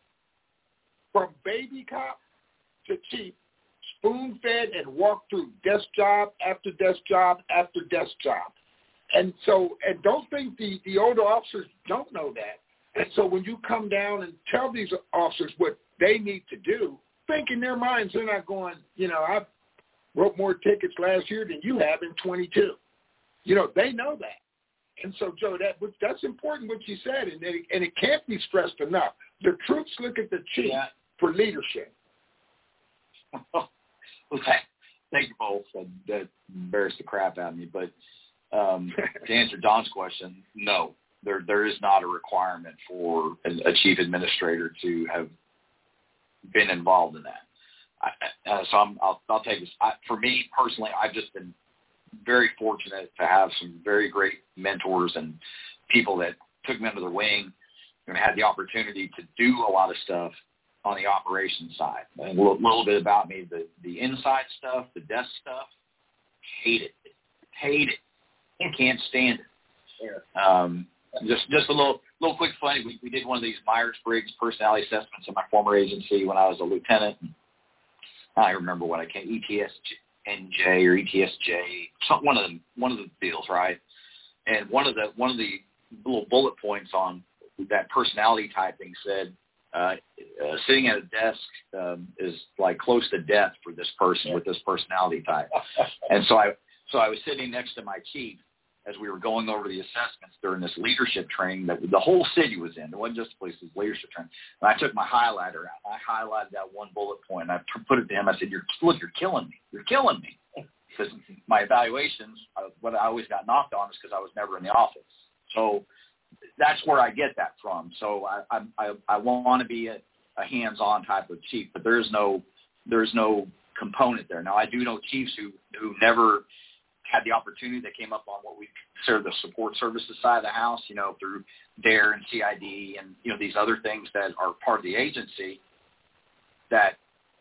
from baby cop to chief, spoon-fed and walked through desk job after desk job after desk job. And so, and don't think the, the older officers don't know that. And so when you come down and tell these officers what they need to do, think in their minds they're not going, you know, I wrote more tickets last year than you have in twenty-two. You know, they know that. And so, Joe, that that's important what you said, and it, and it can't be stressed enough. The troops look at the chief yeah. for leadership. Okay. Thank you both. That embarrassed the crap out of me. But um, to answer Don's question, no, there there is not a requirement for a, a chief administrator to have been involved in that. I, uh, so I'm, I'll, I'll take this. I, for me personally, I've just been very fortunate to have some very great mentors and people that took me under their wing and had the opportunity to do a lot of stuff on the operations side. And a little, little bit about me, the, the inside stuff, the desk stuff, hate it. Hate it. Can't stand it. Um, just just a little little quick funny, we, we did one of these Myers-Briggs personality assessments in my former agency when I was a lieutenant. I remember what I came, E T S N J or E T S J, some, one of them, one of the deals, right? And one of the one of the little bullet points on that personality typing said, uh, uh, sitting at a desk um, is like close to death for this person with this personality type. And so I so I was sitting next to my chief as we were going over the assessments during this leadership training that the whole city was in. It wasn't just the police, it was leadership training. And I took my highlighter out. I highlighted that one bullet point, and I put it to him. I said, "You're look, you're killing me. You're killing me." Because my evaluations, uh, what I always got knocked on is because I was never in the office. So that's where I get that from. So I I, I, I want to be a, a hands-on type of chief, but there's no there's no component there. Now I do know chiefs who who never had the opportunity. They came up on what we consider the support services side of the house, you know, through DARE and C I D and, you know, these other things that are part of the agency that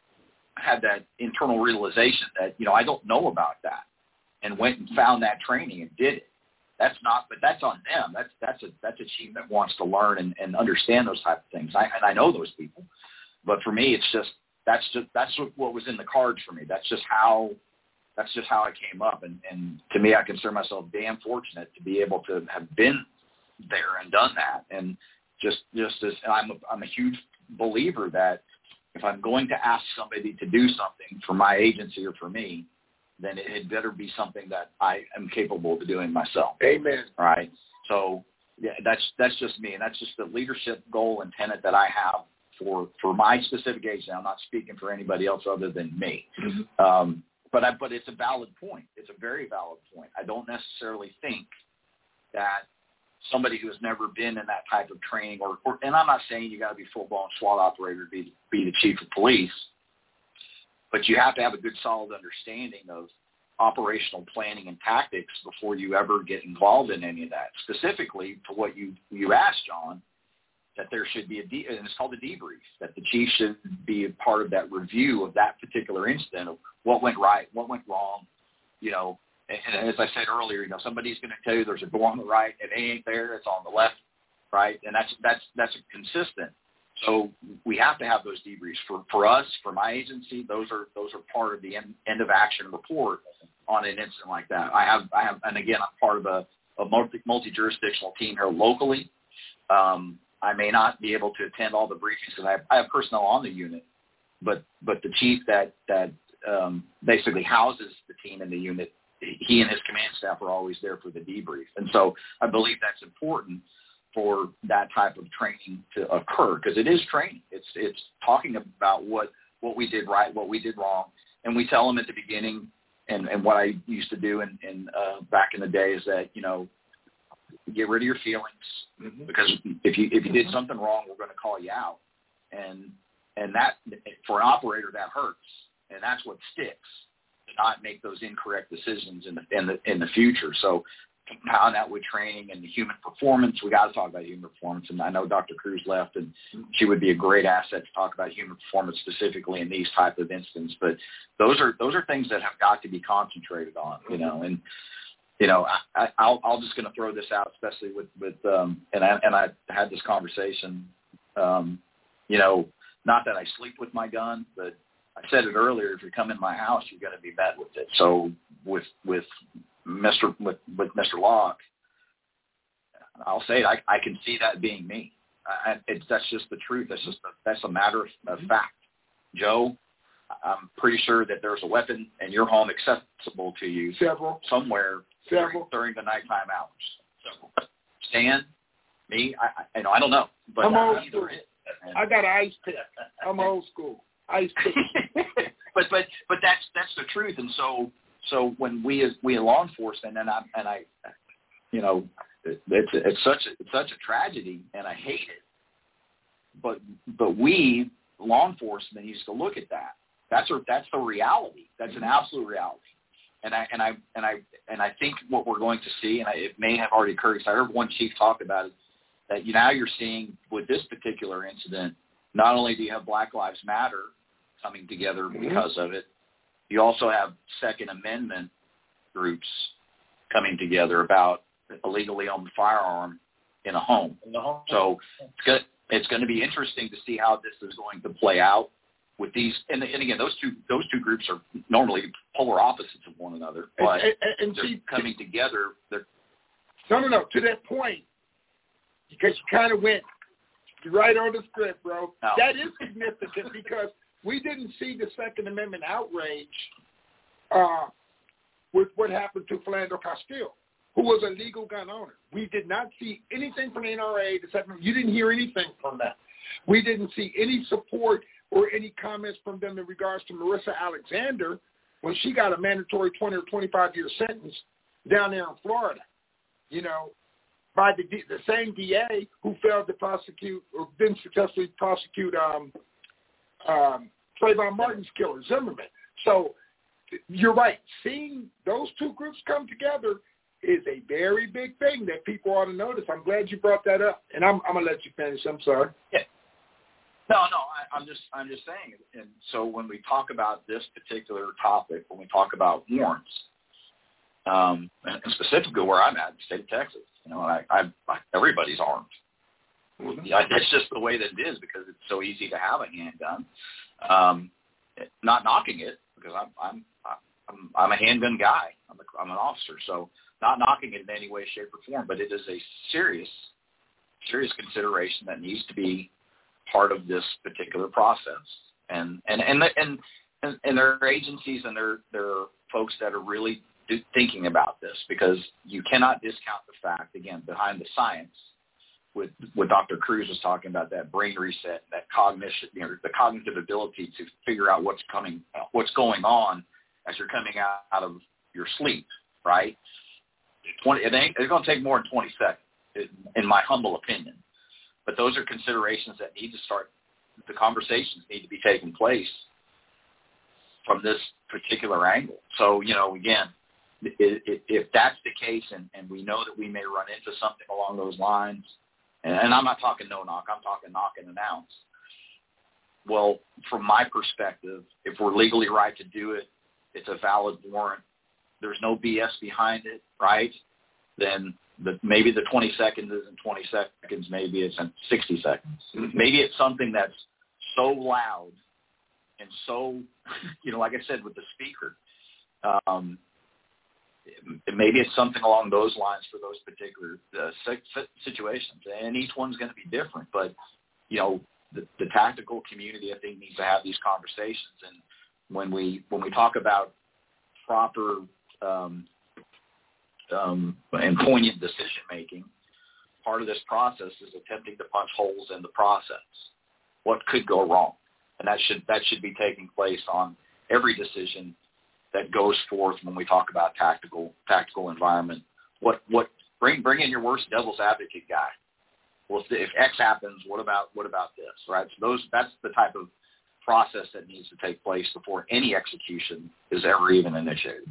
had that internal realization that, you know, I don't know about that, and went and found that training and did it. That's not, but that's on them. That's, that's a, that's a chief that wants to learn and, and understand those type of things. I, and I know those people, but for me, it's just, that's just, that's what was in the cards for me. That's just how, That's just how I came up, and, and to me, I consider myself damn fortunate to be able to have been there and done that. And just, just as I'm, a, I'm a huge believer that if I'm going to ask somebody to do something for my agency or for me, then it had better be something that I am capable of doing myself. Amen. All right. So yeah, that's that's just me, and that's just the leadership goal and tenet that I have for for my specific agency. I'm not speaking for anybody else other than me. Mm-hmm. Um, But I, but it's a valid point. It's a very valid point. I don't necessarily think that somebody who has never been in that type of training, or, or and I'm not saying you got to be full-blown SWAT operator to be, be the chief of police, but you have to have a good, solid understanding of operational planning and tactics before you ever get involved in any of that. Specifically to what you, you asked, John, that there should be a, de- and it's called a debrief, that the chief should be a part of that review of that particular incident of what went right, what went wrong, you know, and, and as I said earlier, you know, somebody's going to tell you there's a door on the right, and it ain't there, it's on the left, right, and that's that's that's consistent. So we have to have those debriefs. For for us, for my agency, those are those are part of the end, end of action report on an incident like that. I have I have, and again, I'm part of a, a multi multi jurisdictional team here locally. Um, I may not be able to attend all the briefings because I have, I have personnel on the unit, but but the chief that that um, basically houses the team in the unit, he and his command staff are always there for the debrief, and so I believe that's important for that type of training to occur, because it is training. It's it's talking about what what we did right, what we did wrong, and we tell them at the beginning. And, and what I used to do in, in uh, back in the day is that, you know, get rid of your feelings, mm-hmm. because if you if you did something wrong, we're going to call you out, and and that for an operator that hurts, and that's what sticks, to not make those incorrect decisions in the in the in the future. So compound that with training and the human performance. We got to talk about human performance, and I know Doctor Cruz left, and she would be a great asset to talk about human performance specifically in these type of instances. But those are those are things that have got to be concentrated on, you know, and. You know, I, I'll, I'll just going to throw this out, especially with, with um, and I and I had this conversation. Um, you know, not that I sleep with my gun, but I said it earlier. If you come in my house, you're going to be met with it. So with with Mister with, with Mister Locke, I'll say it, I, I can see that being me. I, it's that's just the truth. That's just a, that's a matter of, of fact. Joe, I'm pretty sure that there's a weapon in your home accessible to you Several. somewhere. During, during the nighttime hours. So, Stan, me, I, I, you know, I don't know, but I'm old either school. it. I got an ice pick. I'm old school. Ice pick. but but but that's that's the truth, and so so when we as we in law enforcement, and I and I, you know, it, it's it's such a, it's such a tragedy, and I hate it. But but we law enforcement used to look at that. That's a, that's the reality. That's an absolute reality. And I and I and I and I think what we're going to see, and I, it may have already occurred, because I heard one chief talk about it, that you now you're seeing with this particular incident, not only do you have Black Lives Matter coming together mm-hmm. because of it, you also have Second Amendment groups coming together about illegally owned firearm in a home. In the home. So it's good. It's going to be interesting to see how this is going to play out with these. And, and again, those two those two groups are normally polar opposites of one another, but and, and, and they're see, coming together. They're no, no, no. To that point, because you kind of went right on the script, bro. No. That is significant because we didn't see the Second Amendment outrage uh, with what happened to Philando Castile, who was a legal gun owner. We did not see anything from the N R A. The Second, you didn't hear anything from them. We didn't see any support or any comments from them in regards to Marissa Alexander when she got a mandatory twenty or twenty-five year sentence down there in Florida, you know, by the, the same D A who failed to prosecute or didn't successfully prosecute um, um, Trayvon Martin's killer, Zimmerman. So you're right. Seeing those two groups come together is a very big thing that people ought to notice. I'm glad you brought that up, and I'm, I'm gonna let you finish. I'm sorry. Yeah. No, no, I, I'm just, I'm just saying. And so when we talk about this particular topic, when we talk about warrants, um, and specifically where I'm at, the state of Texas, you know, I, I, I everybody's armed. Mm-hmm. Yeah, it's just the way that it is because it's so easy to have a handgun. Um, not knocking it because I'm, I'm, I'm, I'm a handgun guy. I'm, a, I'm an officer, so not knocking it in any way, shape, or form. But it is a serious, serious consideration that needs to be part of this particular process. And and and and and, and there are agencies and there there are folks that are really do, thinking about this because you cannot discount the fact, again, behind the science. With what Doctor Cruz was talking about, that brain reset, that cognition, you know, the cognitive ability to figure out what's coming, what's going on as you're coming out, out of your sleep, right? twenty, it ain't, it's going to take more than twenty seconds, in my humble opinion. But those are considerations that need to start. The conversations need to be taking place from this particular angle. So, you know, again, if, if that's the case, and, and we know that we may run into something along those lines. And I'm not talking no knock, I'm talking knock and announce. Well, from my perspective, if we're legally right to do it, it's a valid warrant, there's no B S behind it, right? Then the, maybe the twenty seconds isn't twenty seconds, maybe it's sixty seconds. Maybe it's something that's so loud and so, you know, like I said with the speaker, um, maybe it's something along those lines for those particular uh, situations, and each one's going to be different. But you know, the, the tactical community, I think, needs to have these conversations. And when we when we talk about proper um, um, and poignant decision making, part of this process is attempting to punch holes in the process. What could go wrong, and that should that should be taking place on every decision that goes forth when we talk about tactical tactical environment. What what bring bring in your worst devil's advocate guy. Well, if, if X happens, what about what about this? Right. So those that's the type of process that needs to take place before any execution is ever even initiated.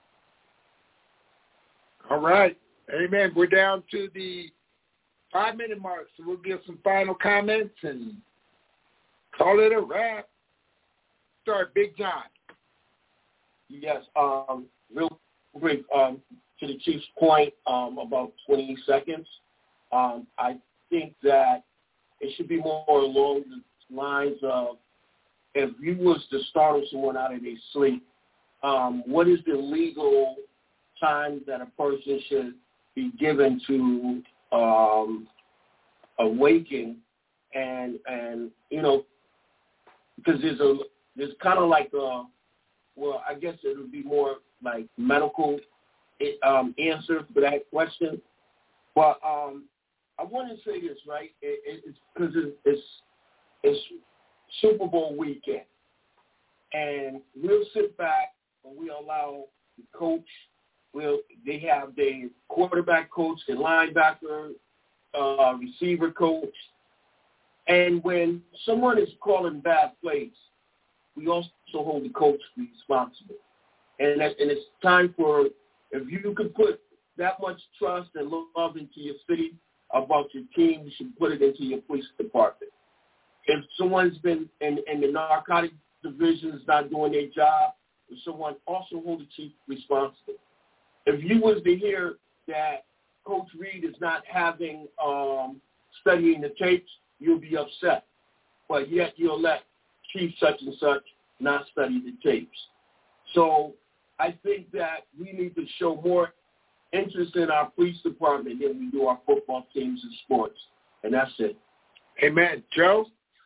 All right, amen. We're down to the five minute mark, so we'll give some final comments and call it a wrap. Start, Big John. Yes, um, real quick, um, to the Chief's point um, about twenty seconds, um, I think that it should be more along the lines of if you was to startle someone out of their sleep, um, what is the legal time that a person should be given to um, awaken and, and, you know, because there's a, there's kind of like a, well, I guess it would be more like medical um, answer for that question. But um, I want to say this, right? It, it, it's because it, it's it's Super Bowl weekend, and we'll sit back and we allow the coach. We'll they have their quarterback coach, the linebacker, uh, receiver coach, and when someone is calling bad plays, we also hold the coach responsible. And that, and it's time for, if you could put that much trust and love into your city about your team, you should put it into your police department. If someone's been in, in the narcotic division is not doing their job, if someone also hold the chief responsible. If you was to hear that Coach Reed is not having um, studying the tapes, you'll be upset. But yet you'll let Chief such and such not study the tapes. So I think that we need to show more interest in our police department than we do our football teams and sports. And that's it. Amen. Joe?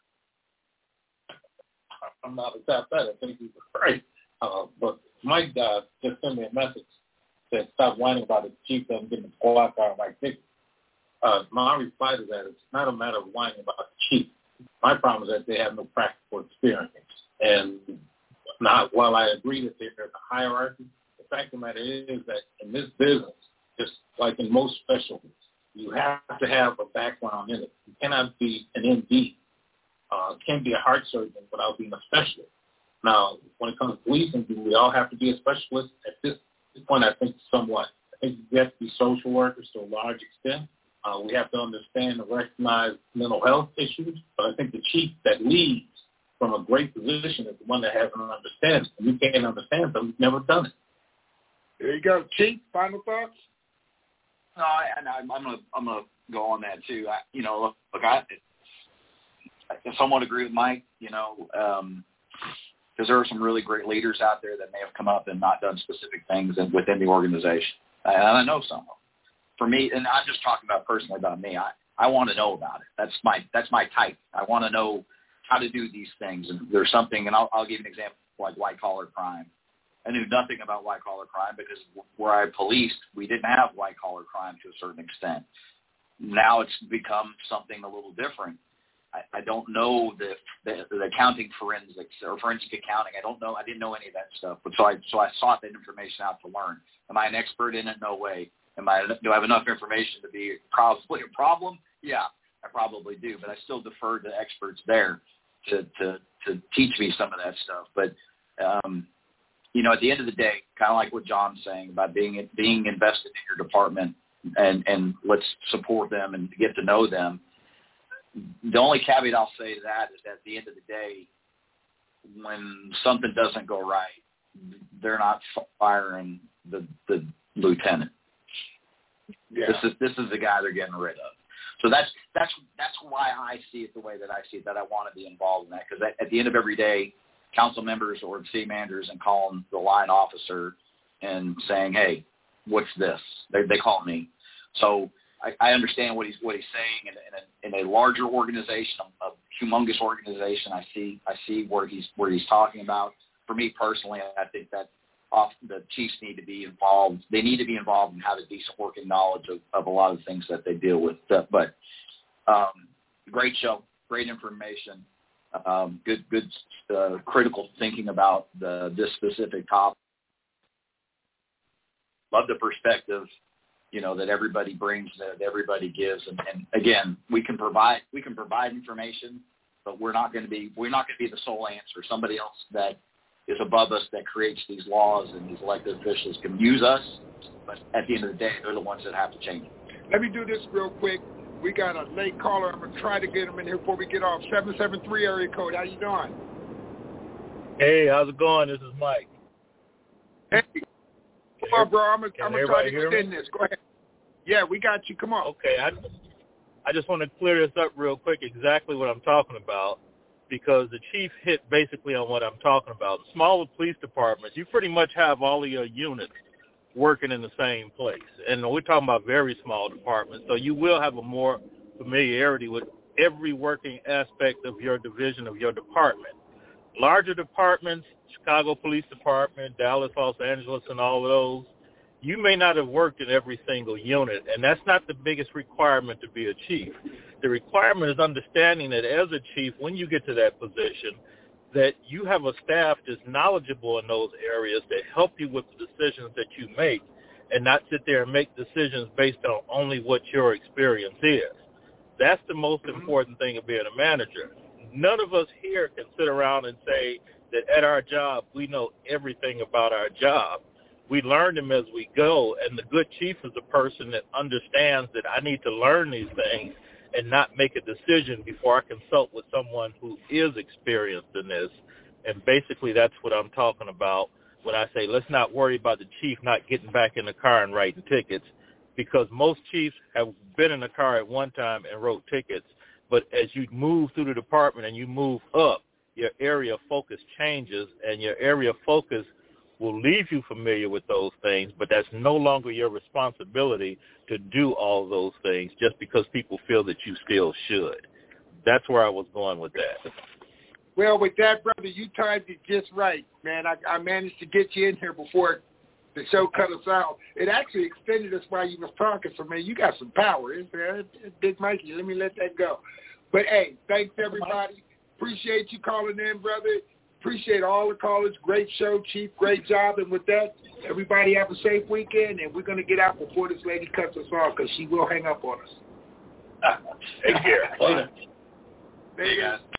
I'm not about that. I think he's right. Uh, but Mike uh, just sent me a message that stop whining about the chief doesn't get the squad car like this. Uh, my reply to that is it's not a matter of whining about the chief. My problem is that they have no practical experience. And not while I agree that there's a hierarchy, the fact of the matter is that in this business, just like in most specialties, you have to have a background in it. You cannot be an M D. Uh, can't be a heart surgeon without being a specialist. Now, when it comes to policing, do we all have to be a specialist? At this point, I think somewhat. I think we have to be social workers to a large extent. Uh, we have to understand and recognize mental health issues. But I think the chief that leads from a great position is the one that has an understanding. And we can't understand them. We've never done it. There you go. Chief, final thoughts? No, I, I, I'm gonna I'm gonna go on that too. I, you know, look, look I, I somewhat agree with Mike. You know, um, because there are some really great leaders out there that may have come up and not done specific things in, within the organization, and I know some of them. For me, and I'm just talking about personally about me. I, I want to know about it. That's my that's my type. I want to know how to do these things. And there's something, and I'll, I'll give you an example like white collar crime. I knew nothing about white collar crime because where I policed, we didn't have white collar crime to a certain extent. Now it's become something a little different. I, I don't know the, the the accounting forensics or forensic accounting. I don't know. I didn't know any of that stuff. But so I so I sought that information out to learn. Am I an expert in it? No way. Am I? Do I have enough information to be probably a problem? Yeah, I probably do. But I still defer to experts there to to to teach me some of that stuff. But um, you know, at the end of the day, kind of like what John's saying about being being invested in your department and, and let's support them and get to know them. The only caveat I'll say to that is that at the end of the day, when something doesn't go right, they're not firing the, the lieutenant. Yeah. This is this is the guy they're getting rid of. So that's that's that's why I see it the way that I see it, that I want to be involved in that, because at, at the end of every day, council members or city managers and calling the line officer and saying, hey, what's this? They, they call me. So I, I understand what he's what he's saying. In, in, a, in a larger organization, a, a humongous organization, I see I see where he's where he's talking about. For me personally, I think that off, the chiefs need to be involved. They need to be involved and have a decent working knowledge of, of a lot of things that they deal with. But um, great show, great information. Um, good, good, uh, critical thinking about the, this specific topic. Love the perspective, you know, that everybody brings, that everybody gives, and, and again, we can provide, we can provide information, but we're not going to be, we're not going to be the sole answer. Somebody else that is above us that creates these laws and these elected officials can use us, but at the end of the day, they're the ones that have to change it. Let me do this real quick. We got a late caller. I'm going to try to get him in here before we get off. seven seven three area code. How you doing? Hey, how's it going? This is Mike. Hey. Come on, bro. I'm going to try to hear extend me? this. Go ahead. Yeah, we got you. Come on. Okay. I, I just want to clear this up real quick, exactly what I'm talking about, because the chief hit basically on what I'm talking about. Smaller police departments, you pretty much have all of your units working in the same place. And we're talking about very small departments, so you will have a more familiarity with every working aspect of your division, of your department. Larger departments, Chicago Police Department, Dallas, Los Angeles, and all of those, you may not have worked in every single unit, and that's not the biggest requirement to be a chief. The requirement is understanding that as a chief, when you get to that position, that you have a staff that's knowledgeable in those areas that help you with the decisions that you make, and not sit there and make decisions based on only what your experience is. That's the most important thing of being a manager. None of us here can sit around and say that at our job we know everything about our job. We learn them as we go, and the good chief is a person that understands that I need to learn these things and not make a decision before I consult with someone who is experienced in this. And basically that's what I'm talking about when I say let's not worry about the chief not getting back in the car and writing tickets. because most chiefs have been in a car at one time and wrote tickets, but as you move through the department and you move up, your area of focus changes, and your area of focus will leave you familiar with those things, but that's no longer your responsibility to do all those things just because people feel that you still should. That's where I was going with that. Well, with that, brother, you timed it just right, man. I, I managed to get you in here before the show cut us out. It actually extended us while you was talking, so, man, you got some power. It's, uh, Big Mikey, let me let that go. But, hey, thanks, everybody. Appreciate you calling in, brother. Appreciate all the callers. Great show, Chief. Great job. And with that, everybody have a safe weekend, and we're going to get out before this lady cuts us off because she will hang up on us. Take care. Later. There you go.